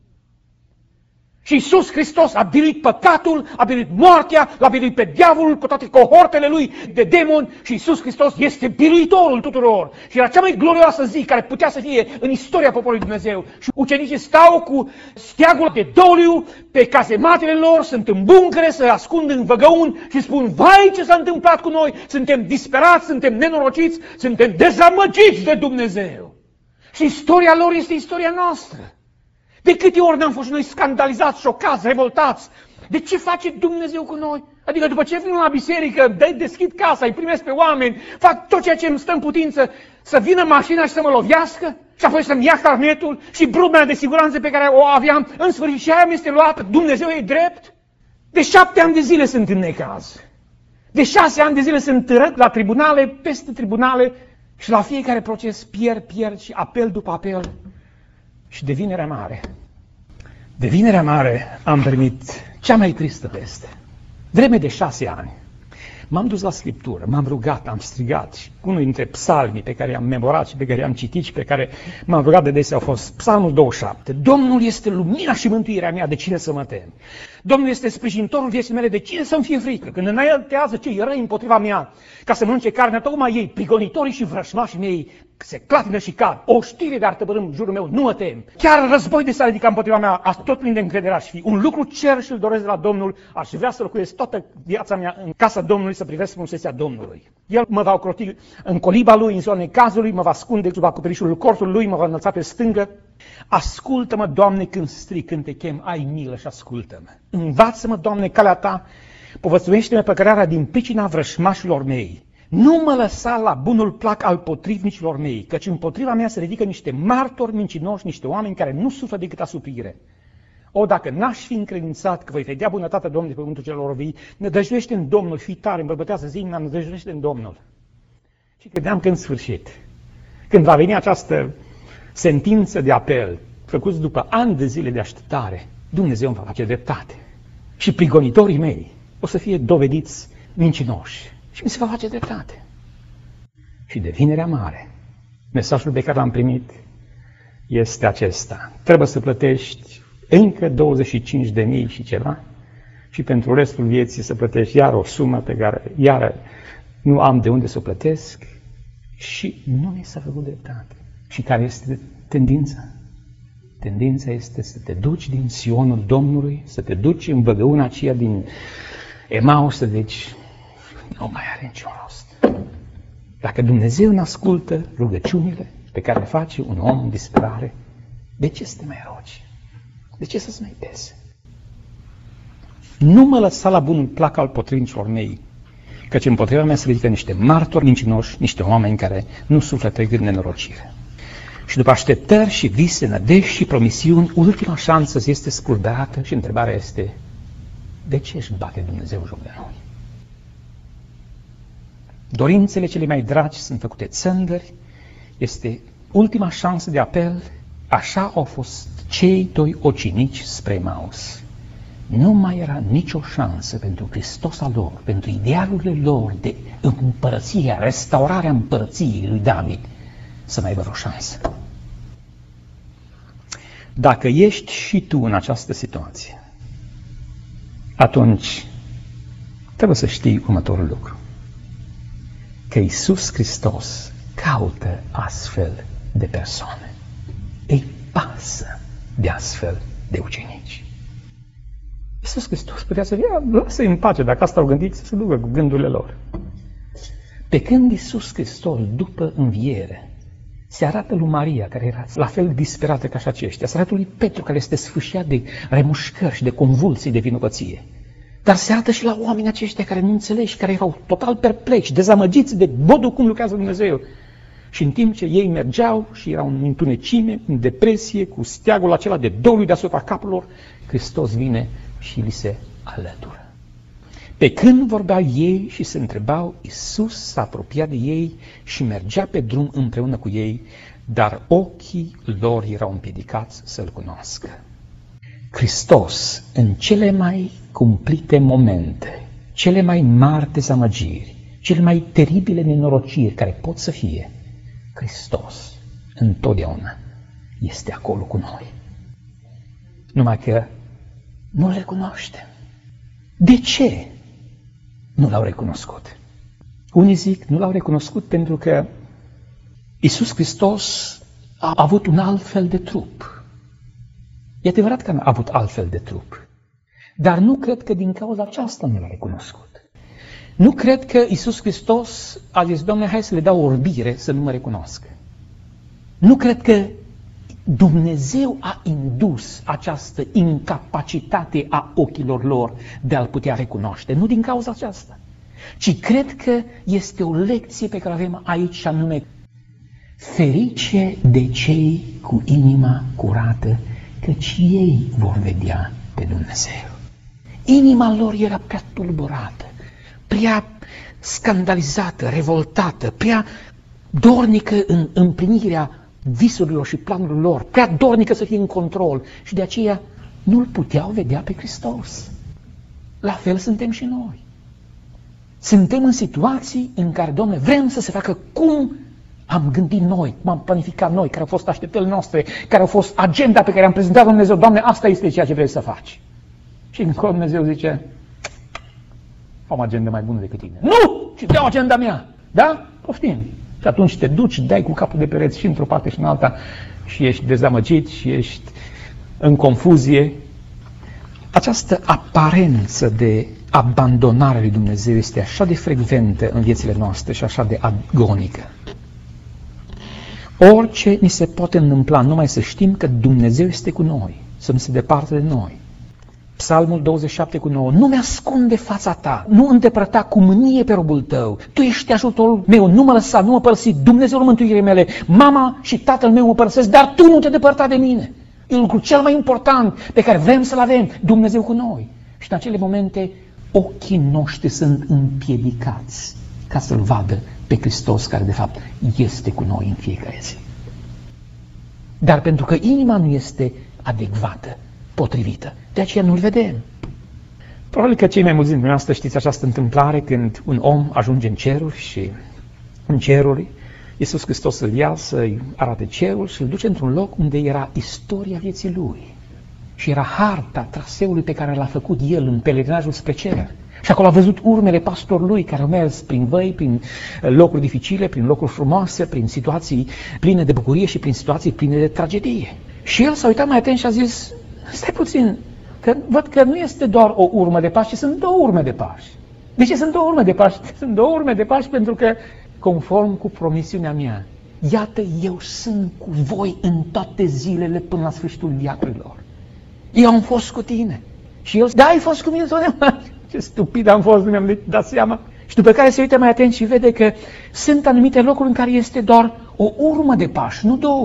Și Iisus Hristos a biruit păcatul, a biruit moartea, l-a biruit pe diavolul, cu toate cohortele lui de demoni și Iisus Hristos este biruitorul tuturor. Și era cea mai glorioasă zi care putea să fie în istoria poporului Dumnezeu. Și ucenicii stau cu steagul de doliu pe cazematele lor, sunt în buncăre, se ascund în văgăuni și spun: vai, ce s-a întâmplat cu noi, suntem disperați, suntem nenorociți, suntem dezamăgiți de Dumnezeu. Și istoria lor este istoria noastră. De câte ori n-am fost noi scandalizați, șocați, revoltați? De ce face Dumnezeu cu noi? Adică după ce vin la biserică, dă, deschid casa, îi primesc pe oameni, fac tot ceea ce îmi stă în putință, să vină mașina și să mă lovească și apoi să-mi ia carnetul și brumea de siguranță pe care o aveam, în sfârșit și aia mi este luată, Dumnezeu e drept? De șapte ani de zile sunt în necaz. De șase ani de zile sunt târăt la tribunale, peste tribunale și la fiecare proces pierd, pierd și apel după apel. Și de Vinerea Mare, de Vinerea Mare am primit cea mai tristă veste. Vreme de șase ani m-am dus la Scriptură, m-am rugat, am strigat și unul dintre psalmii pe care i-am memorat și pe care i-am citit și pe care m-am rugat de des au fost Psalmul douăzeci și șapte. Domnul este lumina și mântuirea mea, de cine să mă tem? Domnul este sprijinitorul vieții mele, de cine să-mi fie frică? Când înaintează cei răi împotriva mea, ca să mănânce carnea, tocmai ei, prigonitorii și vrășmașii mei, se clatină și cad. O știre de artăbărâm jurul meu, nu mă tem. Chiar război de s-a ridicat împotriva mea, aș tot plin de încredere aș fi. Un lucru cer și îl doresc de la Domnul, aș vrea să locuiesc toată viața mea în casa Domnului, să privesc frumusețea Domnului. El mă va ocroti în coliba lui, în zona cazului, mă va ascunde sub acoperișul cortului lui, mă va înălța pe stângă. Ascultă-mă, Doamne, când strig, când te chem, ai milă și ascultă-mă. Învață-mă, Doamne, calea ta, povățuiește-mă păcărarea din pricina vrășmașilor mei. Nu mă lăsa la bunul plac al potrivnicilor mei, căci împotriva mea se ridică niște martori mincinoși, niște oameni care nu suferă decât asuprire. O, dacă n-aș fi încredințat că voi vedea bunătatea Domnului pe pământul celor vii, nădăjduiește în Domnul, fii tare, îmbărbătează zilnic, nădăjduiește în Domnul. Și credeam că în sfârșit, când va veni această sentință de apel, făcuți după ani de zile de așteptare, Dumnezeu îmi va face dreptate. Și prigonitorii mei o să fie dovediți mincinoși. Și mi se va face dreptate. Și de Vinerea Mare, mesajul pe care l-am primit este acesta. Trebuie să plătești încă douăzeci și cinci de mii și ceva și pentru restul vieții să plătești iar o sumă pe care iar nu am de unde să o plătesc și nu mi s-a făcut dreptate. Și care este tendința? Tendința este să te duci din Sionul Domnului, să te duci în văgăuna aceea din Emaus, să zici, nu mai are niciun rost. Dacă Dumnezeu nu ascultă rugăciunile pe care le face un om în disperare, de ce să te mai rogi? De ce să-ți mai pese? Nu mă lăsa la bunul plac al potrivnicilor mei, căci împotriva mea se ridică niște martori mincinoși, niște oameni care nu suflă trecând nenorocire. Și după așteptări și vise, nădejde și promisiuni, ultima șansă este scurberată și întrebarea este: de ce își bate Dumnezeu joc de noi? Dorințele cele mai dragi sunt făcute țândări, este ultima șansă de apel. Așa au fost cei doi ucenici spre Emaus. Nu mai era nicio șansă pentru Hristos al lor, pentru idealurile lor de împărăție, restaurarea împărăției lui David, să mai aibă o șansă. Dacă ești și tu în această situație, atunci trebuie să știi următorul lucru: că Iisus Hristos caută astfel de persoane. Îi pasă de astfel de ucenici. Iisus Hristos putea să vină, lasă-i în pace, dacă asta au gândit, să se ducă cu gândurile lor. Pe când Iisus Hristos, după înviere, se arată lui Maria, care era la fel disperată ca și aceștia, se arată lui Petru, care este sfâșiat de remușcări și de convulsii de vinovăție. Dar se arată și la oamenii aceștia care nu înțeleg și care erau total perplexi, dezamăgiți de modul cum lucrează Dumnezeu. Și în timp ce ei mergeau și erau în întunecime, în depresie, cu steagul acela de doliu deasupra capului lor, Hristos vine și li se alătură. Pe când vorbeau ei și se întrebau, Iisus s-a apropiat de ei și mergea pe drum împreună cu ei, dar ochii lor erau împiedicați să-L cunoască. Hristos, în cele mai cumplite momente, cele mai mari dezamăgiri, cele mai teribile nenorociri care pot să fie, Hristos întotdeauna este acolo cu noi. Numai că nu-L recunoaștem. De ce nu L-au recunoscut? Unii zic, nu L-au recunoscut pentru că Iisus Hristos a avut un alt fel de trup. E adevărat că a avut altfel de trup, dar nu cred că din cauza aceasta nu L-a recunoscut. Nu cred că Iisus Hristos a zis, Doamne, hai să le dau orbire să nu mă recunoască. Nu cred că Dumnezeu a indus această incapacitate a ochilor lor de a-L putea recunoaște. Nu din cauza aceasta, ci cred că este o lecție pe care o avem aici, și anume: ferice de cei cu inima curată, căci ei vor vedea pe Dumnezeu. Inima lor era prea tulburată, prea scandalizată, revoltată, prea dornică în împlinirea visurilor și planurilor lor, prea dornică să fie în control, și de aceea nu-L puteau vedea pe Hristos. La fel suntem și noi. Suntem în situații în care, Doamne, vrem să se facă cum am gândit noi, cum am planificat noi, care au fost așteptările noastre, care au fost agenda pe care am prezentat-o Dumnezeu. Doamne, asta este ceea ce vrei să faci. Și încolo Dumnezeu zice, am agenda mai bună decât tine. Nu! Și te-au agenda mea. Da? Poftim. Și atunci te duci, dai cu capul de pereți și într-o parte și în alta și ești dezamăgit și ești în confuzie. Această aparență de abandonare lui Dumnezeu este așa de frecventă în viețile noastre și așa de agonică. Orice ni se poate întâmpla, numai să știm că Dumnezeu este cu noi, să nu se departe de noi. Psalmul douăzeci și șapte cu nouă, nu mi-ascunde fața ta, nu îndepărta cu mânie pe robul tău, tu ești ajutorul meu, nu mă lăsa, nu mă părăsi, Dumnezeul mântuirii mele, mama și tatăl meu mă părăsesc, dar tu nu te depărta de mine. E lucrul cel mai important pe care vrem să-l avem, Dumnezeu cu noi. Și în acele momente ochii noștri sunt împiedicați ca să-L vadă pe Hristos, care de fapt este cu noi în fiecare zi. Dar pentru că inima nu este adecvată, potrivită, de aceea nu-L vedem. Probabil că cei mai mulți dintre noastre știți această întâmplare când un om ajunge în ceruri și în ceruri Iisus Hristos îl ia să-i arate cerul și îl duce într-un loc unde era istoria vieții lui și era harta traseului pe care l-a făcut el în pelerinajul spre cer. Și acolo a văzut urmele pastorului care au mers prin văi, prin locuri dificile, prin locuri frumoase, prin situații pline de bucurie și prin situații pline de tragedie. Și el s-a uitat mai atent și a zis, stai puțin, că văd că nu este doar o urmă de pași, ci sunt două urme de pași. De ce sunt două urme de pași? Sunt două urme de pași pentru că, conform cu promisiunea mea, iată, eu sunt cu voi în toate zilele până la sfârșitul viacurilor. Eu am fost cu tine. Și el, da, ai fost cu mine totdeauna. Ce stupid am fost, nu mi-am dat seama. Și după care se uită mai atent și vede că sunt anumite locuri în care este doar o urmă de pași, nu două.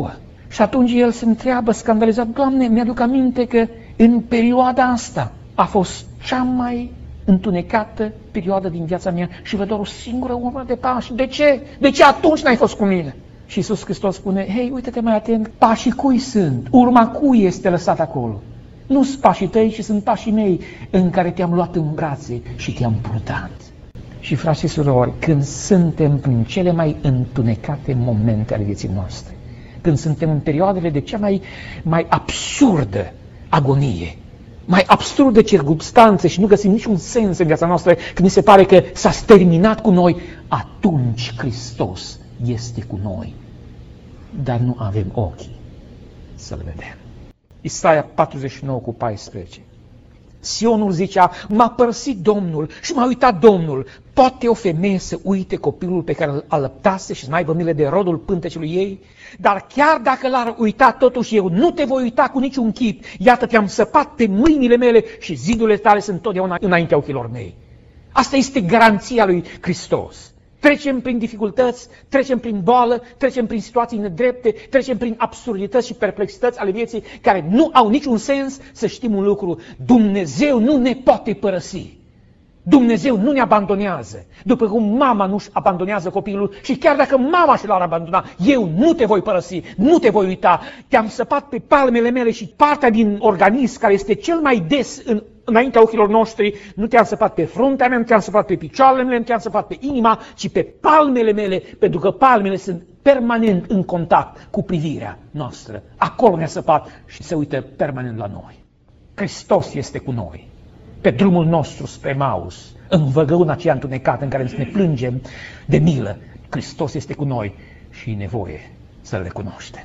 Și atunci el se întreabă scandalizat, Doamne, mi-aduc aminte că în perioada asta a fost cea mai întunecată perioadă din viața mea și văd doar o singură urmă de pași. De ce? De ce atunci n-ai fost cu mine? Și Iisus Hristos spune, hei, uite-te mai atent, pașii cui sunt? Urma cui este lăsată acolo? Nu sunt pașii tăi, ci sunt pașii mei în care te-am luat în brațe și te-am purtat. Și frați și surori, când suntem prin cele mai întunecate momente ale vieții noastre, când suntem în perioadele de cea mai, mai absurdă agonie, mai absurdă circumstanțe și nu găsim niciun sens în viața noastră, când ni se pare că s-a terminat cu noi, atunci Hristos este cu noi. Dar nu avem ochii să-L vedem. Isaia patruzeci și nouă cu paisprezece. Sionul zicea, m-a părăsit Domnul și m-a uitat Domnul. Poate o femeie să uite copilul pe care îl alăptase și să n-aibă milă de rodul pântecelui ei? Dar chiar dacă l-ar uita, totuși eu nu te voi uita cu niciun chip. Iată, te-am săpat pe mâinile mele și zidurile tale sunt totdeauna înaintea ochilor mei. Asta este garanția lui Hristos. Trecem prin dificultăți, trecem prin boală, trecem prin situații nedrepte, trecem prin absurdități și perplexități ale vieții care nu au niciun sens, să știm un lucru, Dumnezeu nu ne poate părăsi. Dumnezeu nu ne abandonează, după cum mama nu-și abandonează copilul și chiar dacă mama și l-ar abandona, eu nu te voi părăsi, nu te voi uita, te-am săpat pe palmele mele și partea din organism care este cel mai des în, înaintea ochilor noștri, nu te-am săpat pe fruntea mea, nu te-am săpat pe picioarele mele, nu te-am săpat pe inima, ci pe palmele mele, pentru că palmele sunt permanent în contact cu privirea noastră. Acolo ne-a săpat și se uită permanent la noi. Hristos este cu noi. Pe drumul nostru spre Emaus, în văgăuna aceea întunecată în care ne plângem de milă, Hristos este cu noi și e nevoie să-L recunoaștem.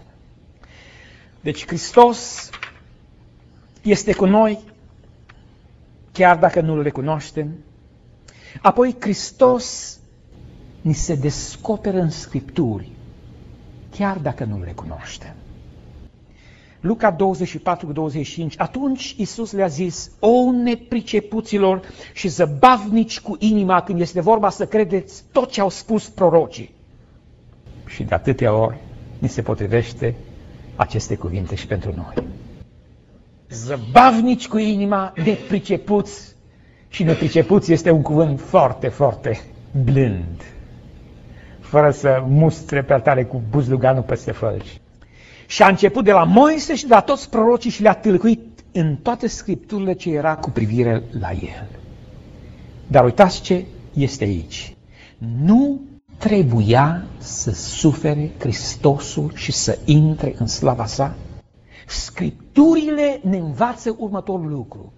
Deci Hristos este cu noi, chiar dacă nu-L recunoaștem. Apoi Hristos ni se descoperă în Scripturi, chiar dacă nu-L recunoaștem. Luca douăzeci și patru, douăzeci și cinci. Atunci Iisus le-a zis, o nepricepuților și zăbavnici cu inima când este vorba să credeți tot ce au spus prorocii. Și de atâtea ori ni se potrivește aceste cuvinte și pentru noi. Zăbavnici cu inima, nepricepuți. Și nepricepuți este un cuvânt foarte, foarte blând, fără să mustre prea tare cu buzluganul peste fălci. Și a început de la Moise și de la toți prorocii și le-a tâlcuit în toate scripturile ce era cu privire la el. Dar uitați ce este aici. Nu trebuia să sufere Hristosul și să intre în slava sa? Scripturile ne învață următorul lucru.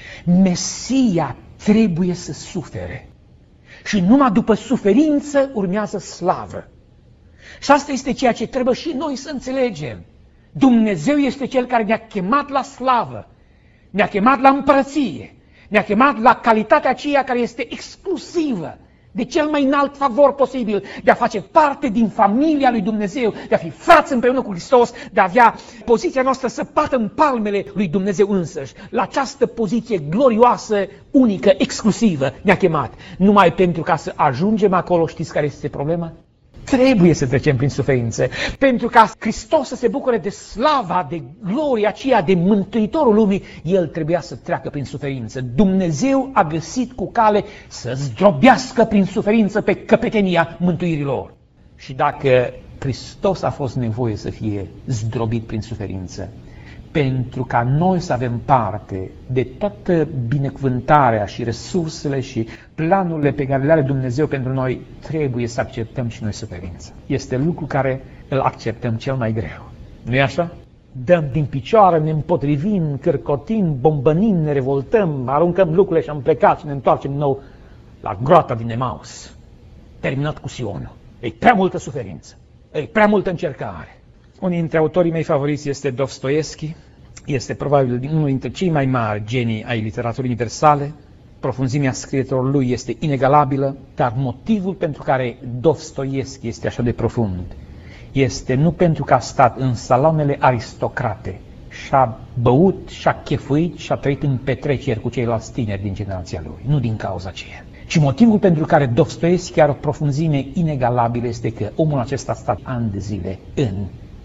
Mesia trebuie să sufere. Și numai după suferință urmează slavă. Și asta este ceea ce trebuie și noi să înțelegem. Dumnezeu este Cel care ne-a chemat la slavă, ne-a chemat la împărăție, ne-a chemat la calitatea aceea care este exclusivă, de cel mai înalt favor posibil, de a face parte din familia lui Dumnezeu, de a fi frați împreună cu Hristos, de a avea poziția noastră săpată în palmele lui Dumnezeu însăși. La această poziție glorioasă, unică, exclusivă ne-a chemat. Numai pentru ca să ajungem acolo, știți care este problema? Trebuie să trecem prin suferință, pentru ca Hristos să se bucure de slava, de gloria aceea, de Mântuitorul lumii, El trebuia să treacă prin suferință. Dumnezeu a găsit cu cale să zdrobească prin suferință pe căpetenia mântuirii lor. Și dacă Hristos a fost nevoie să fie zdrobit prin suferință, pentru ca noi să avem parte de toată binecuvântarea și resursele și planurile pe care le are Dumnezeu pentru noi, trebuie să acceptăm și noi suferință. Este lucru care îl acceptăm cel mai greu. Nu-i așa? Dăm din picioare, ne împotrivim, cârcotim, bombănim, ne revoltăm, aruncăm lucrurile și am plecat și ne întoarcem nou la groata din Emaus. Terminat cu Sionul. E prea multă suferință. E prea multă încercare. Unul dintre autorii mei favoriți este Dostoevski. Este probabil unul dintre cei mai mari genii ai literaturii universale. Profunzimea scrierilor lui este inegalabilă, dar motivul pentru care Dostoevski este așa de profund este nu pentru că a stat în saloanele aristocrate și-a băut, și-a chefuit și-a trăit în petreceri cu ceilalți tineri din generația lui. Nu din cauza aceea. Și motivul pentru care Dostoevski are o profunzime inegalabilă este că omul acesta a stat ani de zile în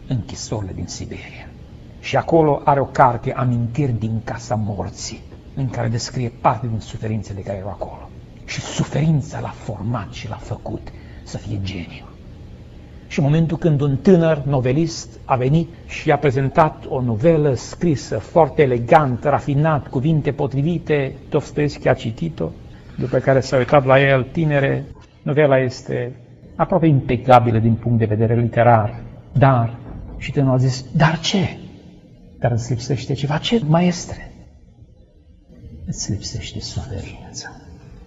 închisorile din Siberia. Și acolo are o carte, Amintiri din Casa Morții, în care descrie parte din suferințele care erau acolo. Și suferința l-a format și l-a făcut să fie geniu. Și în momentul când un tânăr novelist a venit și a prezentat o novelă scrisă, foarte elegant, rafinat, cuvinte potrivite, Dostoevski a citit-o, după care s-a uitat la el, tinere, novela este aproape impecabilă din punct de vedere literar, dar, și tânărul a zis, dar ce? Dar îți lipsește ceva. Ce, maestre? Îți lipsește suferința.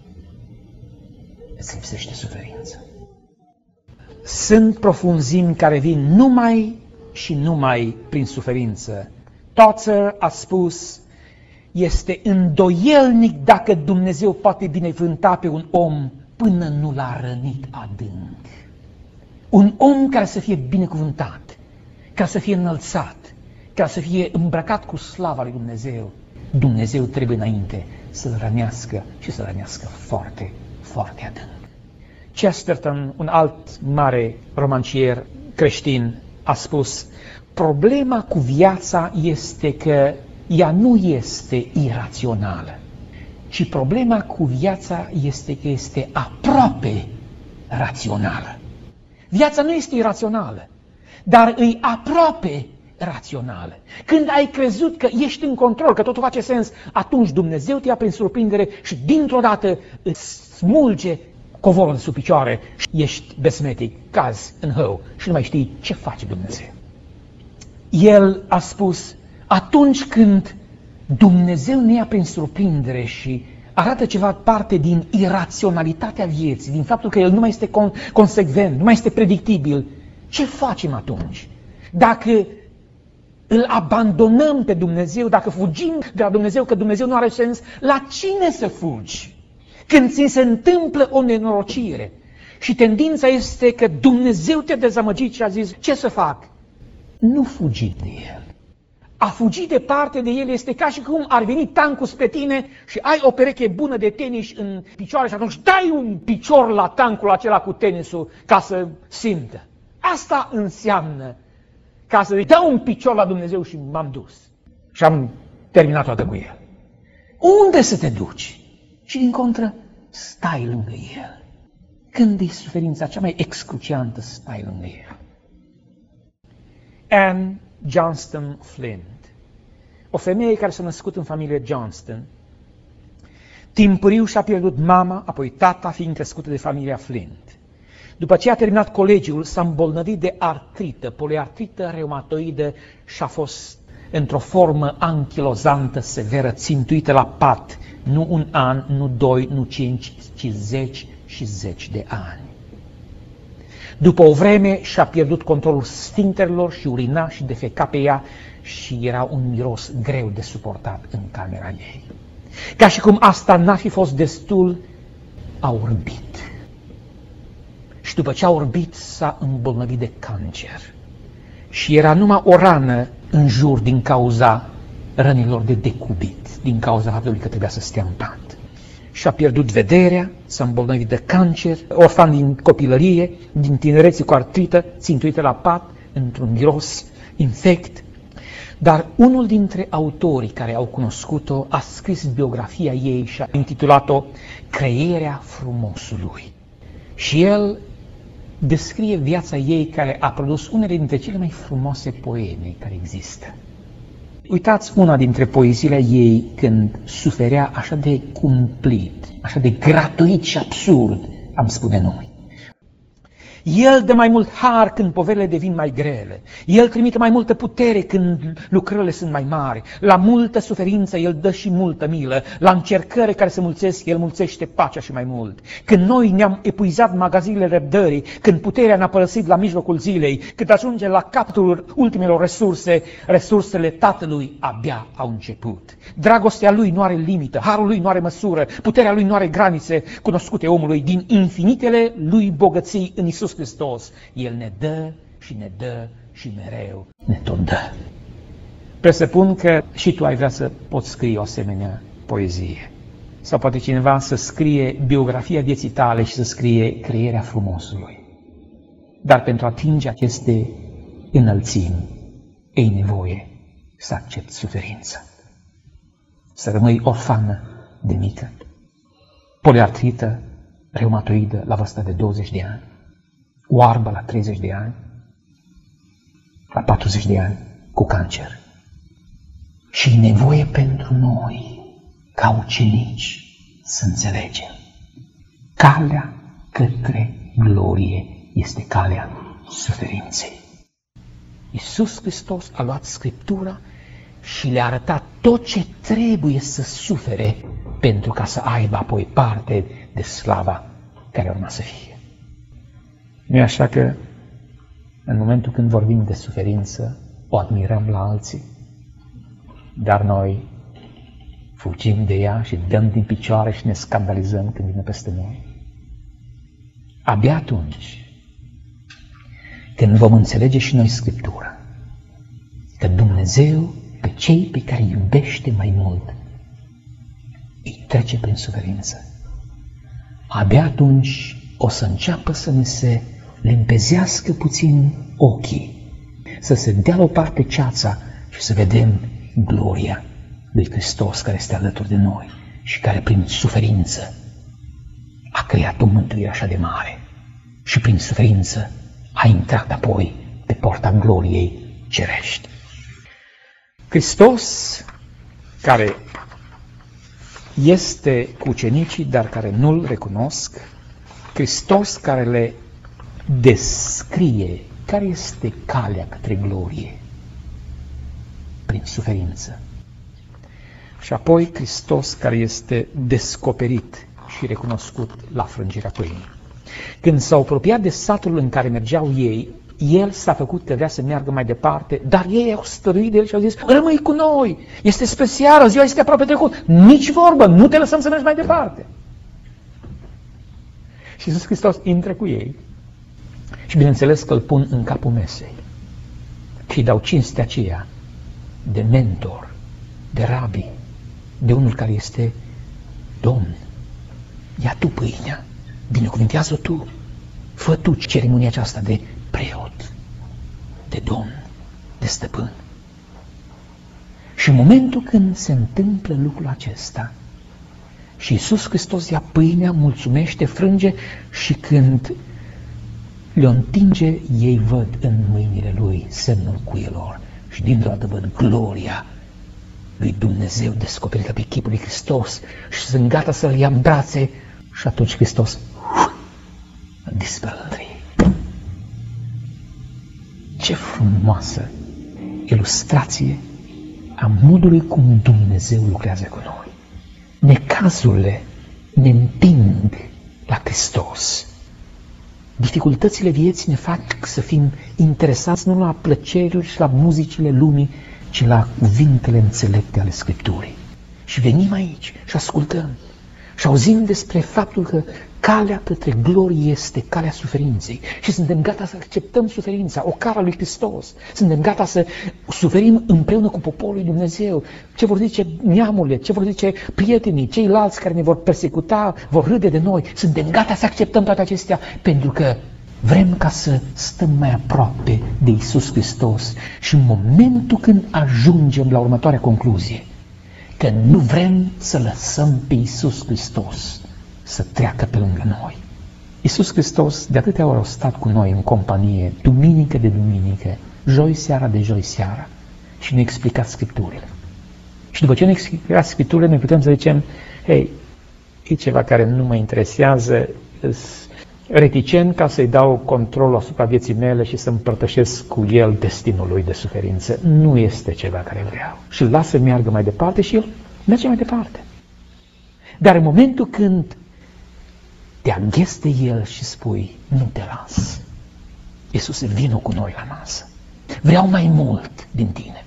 Îți lipsește suferința. Sunt profunzimi care vin numai și numai prin suferință. Totzer a spus, este îndoielnic dacă Dumnezeu poate binecuvânta pe un om până nu l-a rănit adânc. Un om care să fie binecuvântat, care să fie înălțat, care să fie îmbrăcat cu slava lui Dumnezeu, Dumnezeu trebuie înainte să-l rănească și să-l rănească foarte, foarte adânc. Chesterton, un alt mare romancier creștin, a spus, problema cu viața este că ea nu este irațională, ci problema cu viața este că este aproape rațională. Viața nu este irațională, dar îi aproape rațională. Când ai crezut că ești în control, că totul face sens, atunci Dumnezeu te ia prin surprindere și dintr-o dată îți smulge covorul de sub picioare și ești besmetic, cazi în hău și nu mai știi ce face Dumnezeu. El a spus, atunci când Dumnezeu ne ia prin surprindere și arată ceva parte din iraționalitatea vieții, din faptul că El nu mai este con- consecvent, nu mai este predictibil, ce facem atunci? Dacă îl abandonăm pe Dumnezeu, dacă fugim de la Dumnezeu, că Dumnezeu nu are sens, la cine să fugi? Când ți se întâmplă o nenorocire și tendința este că Dumnezeu te-a dezamăgit și a zis, ce să fac? Nu fugi de El. A fugi departe de El este ca și cum ar veni tancul spre tine și ai o pereche bună de tenis în picioare și atunci dai un picior la tancul acela cu tenisul ca să simtă. Asta înseamnă ca să-i dau un picior la Dumnezeu și m-am dus. Și am terminat toată cu El. Unde să te duci? Și din contră, stai lângă El. Când e suferința cea mai excruciantă, stai lângă El. Anne Johnston Flint, o femeie care s-a născut în familie Johnston, timpuriu și-a pierdut mama, apoi tata, fiind crescută de familia Flint. După ce a terminat colegiul, s-a îmbolnăvit de artrită, poliartrită reumatoidă și a fost într-o formă anchilozantă, severă, țintuită la pat, nu un an, nu doi, nu cinci, ci zeci și zeci de ani. După o vreme și-a pierdut controlul sfincterelor și urina și defeca pe ea și era un miros greu de suportat în camera ei. Ca și cum asta n-ar fi fost destul, a orbit. Și după ce a orbit, s-a îmbolnăvit de cancer. Și era numai o rană în jur din cauza rănilor de decubit, din cauza faptului că trebuia să stea în pat. Și-a pierdut vederea, s-a îmbolnăvit de cancer, orfan din copilărie, din tinerețe cu artrită, țintuită la pat, într-un miros infect. Dar unul dintre autorii care au cunoscut-o a scris biografia ei și a intitulat-o Creierea frumosului. Și el descrie viața ei care a produs unele dintre cele mai frumoase poeme care există. Uitați una dintre poeziile ei când suferea așa de cumplit, așa de gratuit și absurd, am spune noi. El dă mai mult har când poverile devin mai grele. El trimite mai multă putere când lucrările sunt mai mari. La multă suferință El dă și multă milă. La încercări care se mulțesc, El mulțește pacea și mai mult. Când noi ne-am epuizat magazinele răbdării, când puterea ne-a părăsit la mijlocul zilei, când ajunge la capătul ultimelor resurse, resursele Tatălui abia au început. Dragostea Lui nu are limită, harul Lui nu are măsură, puterea Lui nu are granițe cunoscute omului. Din infinitele Lui bogății în Iisus Hristos, El ne dă și ne dă și mereu ne tot dă. Presupun că și tu ai vrea să poți scrie o asemenea poezie. Sau poate cineva să scrie biografia vieții tale și să scrie Creierea frumosului. Dar pentru a atinge aceste înălțimi, e nevoie să accepti suferința. Să rămâi orfană de mică, poliartrită, reumatoidă la vârsta de douăzeci de ani, oarbă la treizeci de ani, la patruzeci de ani, cu cancer. Și e nevoie pentru noi, ca ucenici, să înțelegem. Calea către glorie este calea suferinței. Iisus Hristos a luat Scriptura și le-a arătat tot ce trebuie să sufere pentru ca să aibă apoi parte de slava care urma să fie. Nu e așa că în momentul când vorbim de suferință, o admirăm la alții, dar noi fugim de ea și dăm din picioare și ne scandalizăm când vine peste noi. Abia atunci, când vom înțelege și noi Scriptura, că Dumnezeu pe cei pe care îi iubește mai mult îi trece prin suferință, abia atunci o să înceapă să ne se limpezească puțin ochii, să se dea la o parte ceața și să vedem gloria lui Hristos care este alături de noi și care prin suferință a creat o mântuire așa de mare și prin suferință a intrat apoi pe porta gloriei cerești. Hristos, care este cu ucenicii, dar care nu-L recunosc, Hristos care le descrie care este calea către glorie prin suferință. Și apoi Hristos care este descoperit și recunoscut la frângerea pâinii. Când s-au apropiat de satul în care mergeau ei, el s-a făcut că vrea să meargă mai departe, dar ei au stăruit de el și au zis: rămâi cu noi, este spre seară, ziua este aproape trecut, nici vorbă, nu te lăsăm să mergi mai departe. Și Iisus Hristos intră cu ei și bineînțeles că îl pun în capul mesei și îi dau cinstea aceea de mentor, de rabi, de unul care este Domn. Ia tu pâinea, binecuvintează tu, fă tu ceremonia aceasta de preot, de Domn, de stăpân. Și în momentul când se întâmplă lucrul acesta și Iisus Hristos ia pâinea, mulțumește, frânge și când le-o întinge, ei văd în mâinile lui semnul cuielor și dintr-o dată văd gloria lui Dumnezeu descoperită pe chipul lui Hristos și sunt gata să-L ia în brațe și atunci Hristos dispără între ei. Ce frumoasă ilustrație a modului cum Dumnezeu lucrează cu noi. Necazurile ne împing la Hristos. Dificultățile vieții ne fac să fim interesați nu la plăcerile și la muzicile lumii, ci la cuvintele înțelepte ale Scripturii. Și venim aici și ascultăm și auzim despre faptul că calea către glorie este calea suferinței și suntem gata să acceptăm suferința, o cara lui Hristos. Suntem gata să suferim împreună cu poporul lui Dumnezeu. Ce vor zice neamurile, ce vor zice prietenii, ceilalți care ne vor persecuta, vor râde de noi. Suntem gata să acceptăm toate acestea pentru că vrem ca să stăm mai aproape de Iisus Hristos și în momentul când ajungem la următoarea concluzie, că nu vrem să lăsăm pe Iisus Hristos să treacă pe lângă noi. Iisus Hristos de atâtea ori a stat cu noi în companie, duminică de duminică, joi seara de joi seara și ne-a explicat Scripturile. Și după ce ne-a explicat Scripturile, noi putem să zicem: hei, e ceva care nu mă interesează, reticent ca să-i dau controlul asupra vieții mele și să împărtășesc cu el destinul lui de suferință. Nu este ceva care vreau. Și îl las să meargă mai departe și el merge mai departe. Dar în momentul când te aghiți de el și spui: nu te las, Iisuse, vină cu noi la masă, vreau mai mult din tine.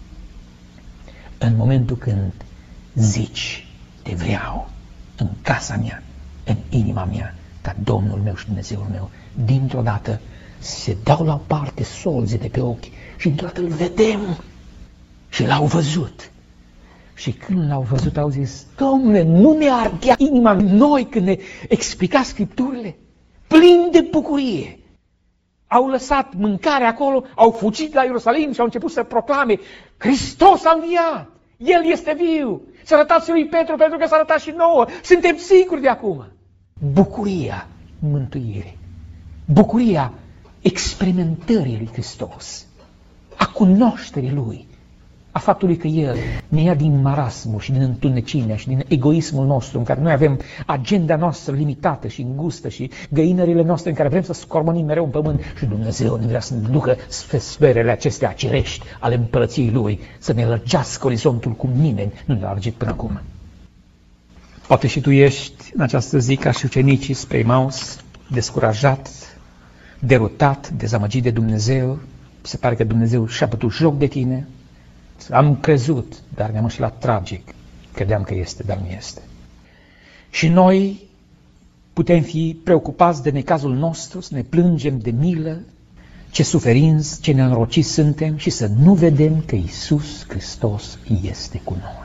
În momentul când zici: te vreau în casa mea, în inima mea, ca Domnul meu și Dumnezeul meu, dintr-o dată se dau la o parte solzii de pe ochi și dintr-o dată îl vedem și l-au văzut. Și când l-au văzut au zis: Domnule, nu ne ardea inima noi când ne explica Scripturile? Plin de bucurie au lăsat mâncare acolo, au fugit la Ierusalim și au început să proclame: Hristos a înviat! El este viu! S-a arătat și lui Petru pentru că s-a arătat și nouă! Suntem siguri de acum! Bucuria mântuirii, bucuria experimentării lui Hristos, a cunoașterii Lui, a faptului că El ne ia din marasmul și din întunecimea și din egoismul nostru, în care noi avem agenda noastră limitată și îngustă și găinările noastre în care vrem să scormonim mereu în pământ, și Dumnezeu ne vrea să ne ducă spre sferele acestea cerești ale împărăției Lui, să ne lărgească orizontul cum nimeni nu ne-a lărgit până acum. Poate și tu ești în această zi ca și ucenicii spre Emaus, descurajat, derutat, dezamăgit de Dumnezeu. Se pare că Dumnezeu și-a bătut joc de tine. Am crezut, dar ne-am înșelat tragic. Credeam că este, dar nu este. Și noi putem fi preocupați de necazul nostru, să ne plângem de milă, ce suferinți, ce nenorociți suntem, și să nu vedem că Iisus Hristos este cu noi.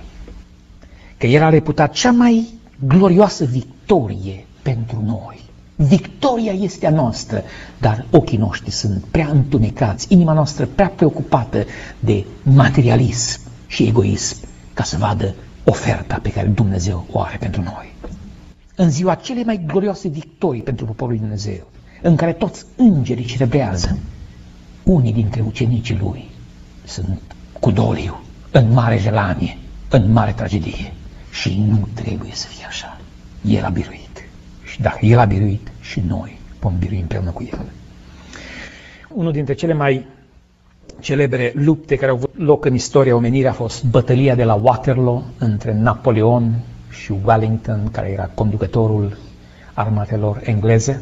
Că El a reputat cea mai glorioasă victorie pentru noi. Victoria este a noastră, dar ochii noștri sunt prea întunecați, inima noastră prea preocupată de materialism și egoism, ca să vadă oferta pe care Dumnezeu o are pentru noi. În ziua cele mai glorioase victorii pentru poporul lui Dumnezeu, în care toți îngerii celebrează, unii dintre ucenicii Lui sunt cu doliu, în mare jelanie, în mare tragedie. Și nu trebuie să fie așa. El a biruit. Și dacă El a biruit, și noi vom birui împreună cu El. Unul dintre cele mai celebre lupte care au avut loc în istoria omenirii a fost bătălia de la Waterloo între Napoleon și Wellington, care era conducătorul armatelor engleze.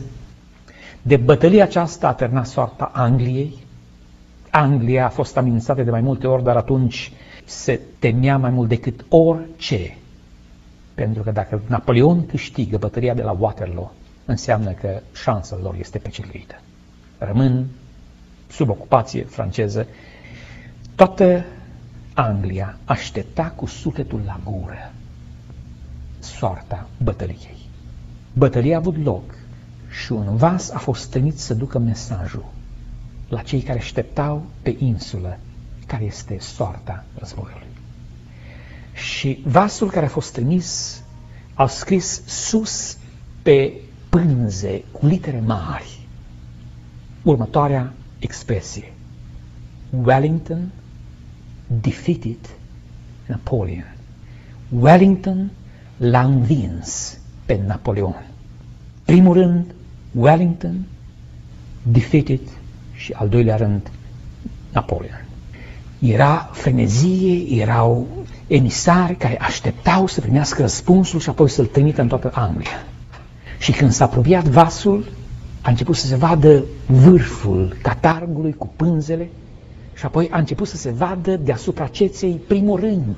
De bătălia aceasta a târnat soarta Angliei. Anglia a fost amenințată de mai multe ori, dar atunci se temea mai mult decât orice. Pentru că dacă Napoleon câștigă bătălia de la Waterloo, înseamnă că șansa lor este peceluită. Rămân sub ocupație franceză. Toată Anglia aștepta cu sufletul la gură soarta bătăliei. Bătălia a avut loc și un vas a fost trimis să ducă mesajul la cei care așteptau pe insulă care este soarta războiului. Și vasul care a fost trimis a scris sus pe pânze cu litere mari următoarea expresie: Wellington defeated Napoleon. Wellington l-a învins pe Napoleon. Primul rând, Wellington defeated, și al doilea rând, Napoleon. Era frenezie, erau emisari care așteptau să primească răspunsul și apoi să-l trimită în toată Anglia. Și când s-a apropiat vasul, a început să se vadă vârful catargului cu pânzele și apoi a început să se vadă deasupra ceței primul rând: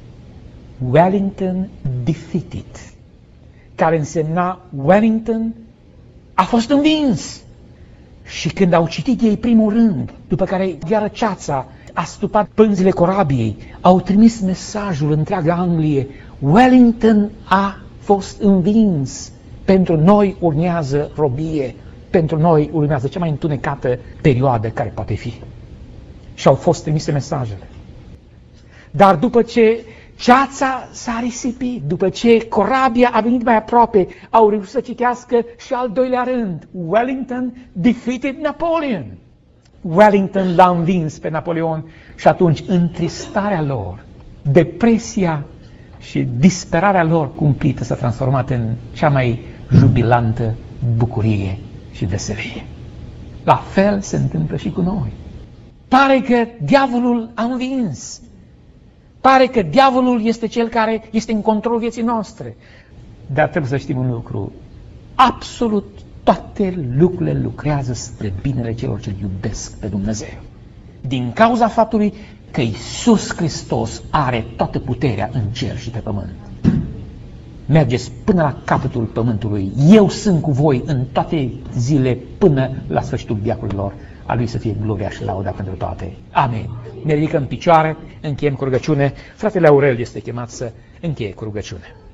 Wellington defeated, care însemna Wellington a fost învins. Și când au citit ei primul rând, după care iară ceața a stupat pânzile corabiei, au trimis mesajul întreaga Anglie: Wellington a fost învins, pentru noi urmează robie, pentru noi urmează cea mai întunecată perioadă care poate fi. Și au fost trimise mesajele. Dar după ce ceața s-a risipit, după ce corabia a venit mai aproape, au reușit să citească și al doilea rând: Wellington defeated Napoleon. Wellington l-a învins pe Napoleon. Și atunci întristarea lor, depresia și disperarea lor cumplită s-a transformat în cea mai jubilantă bucurie și veselie. La fel se întâmplă și cu noi. Pare că diavolul a învins. Pare că diavolul este cel care este în controlul vieții noastre. Dar trebuie să știm un lucru: absolut toate lucrurile lucrează spre binele celor ce iubesc pe Dumnezeu. Din cauza faptului că Iisus Hristos are toată puterea în cer și pe pământ. Mergeți până la capătul pământului. Eu sunt cu voi în toate zile până la sfârșitul veacurilor. A Lui să fie gloria și lauda pentru toate. Amin. Ne ridicăm în picioare, încheiem cu rugăciune. Fratele Aurel este chemat să încheie cu rugăciune.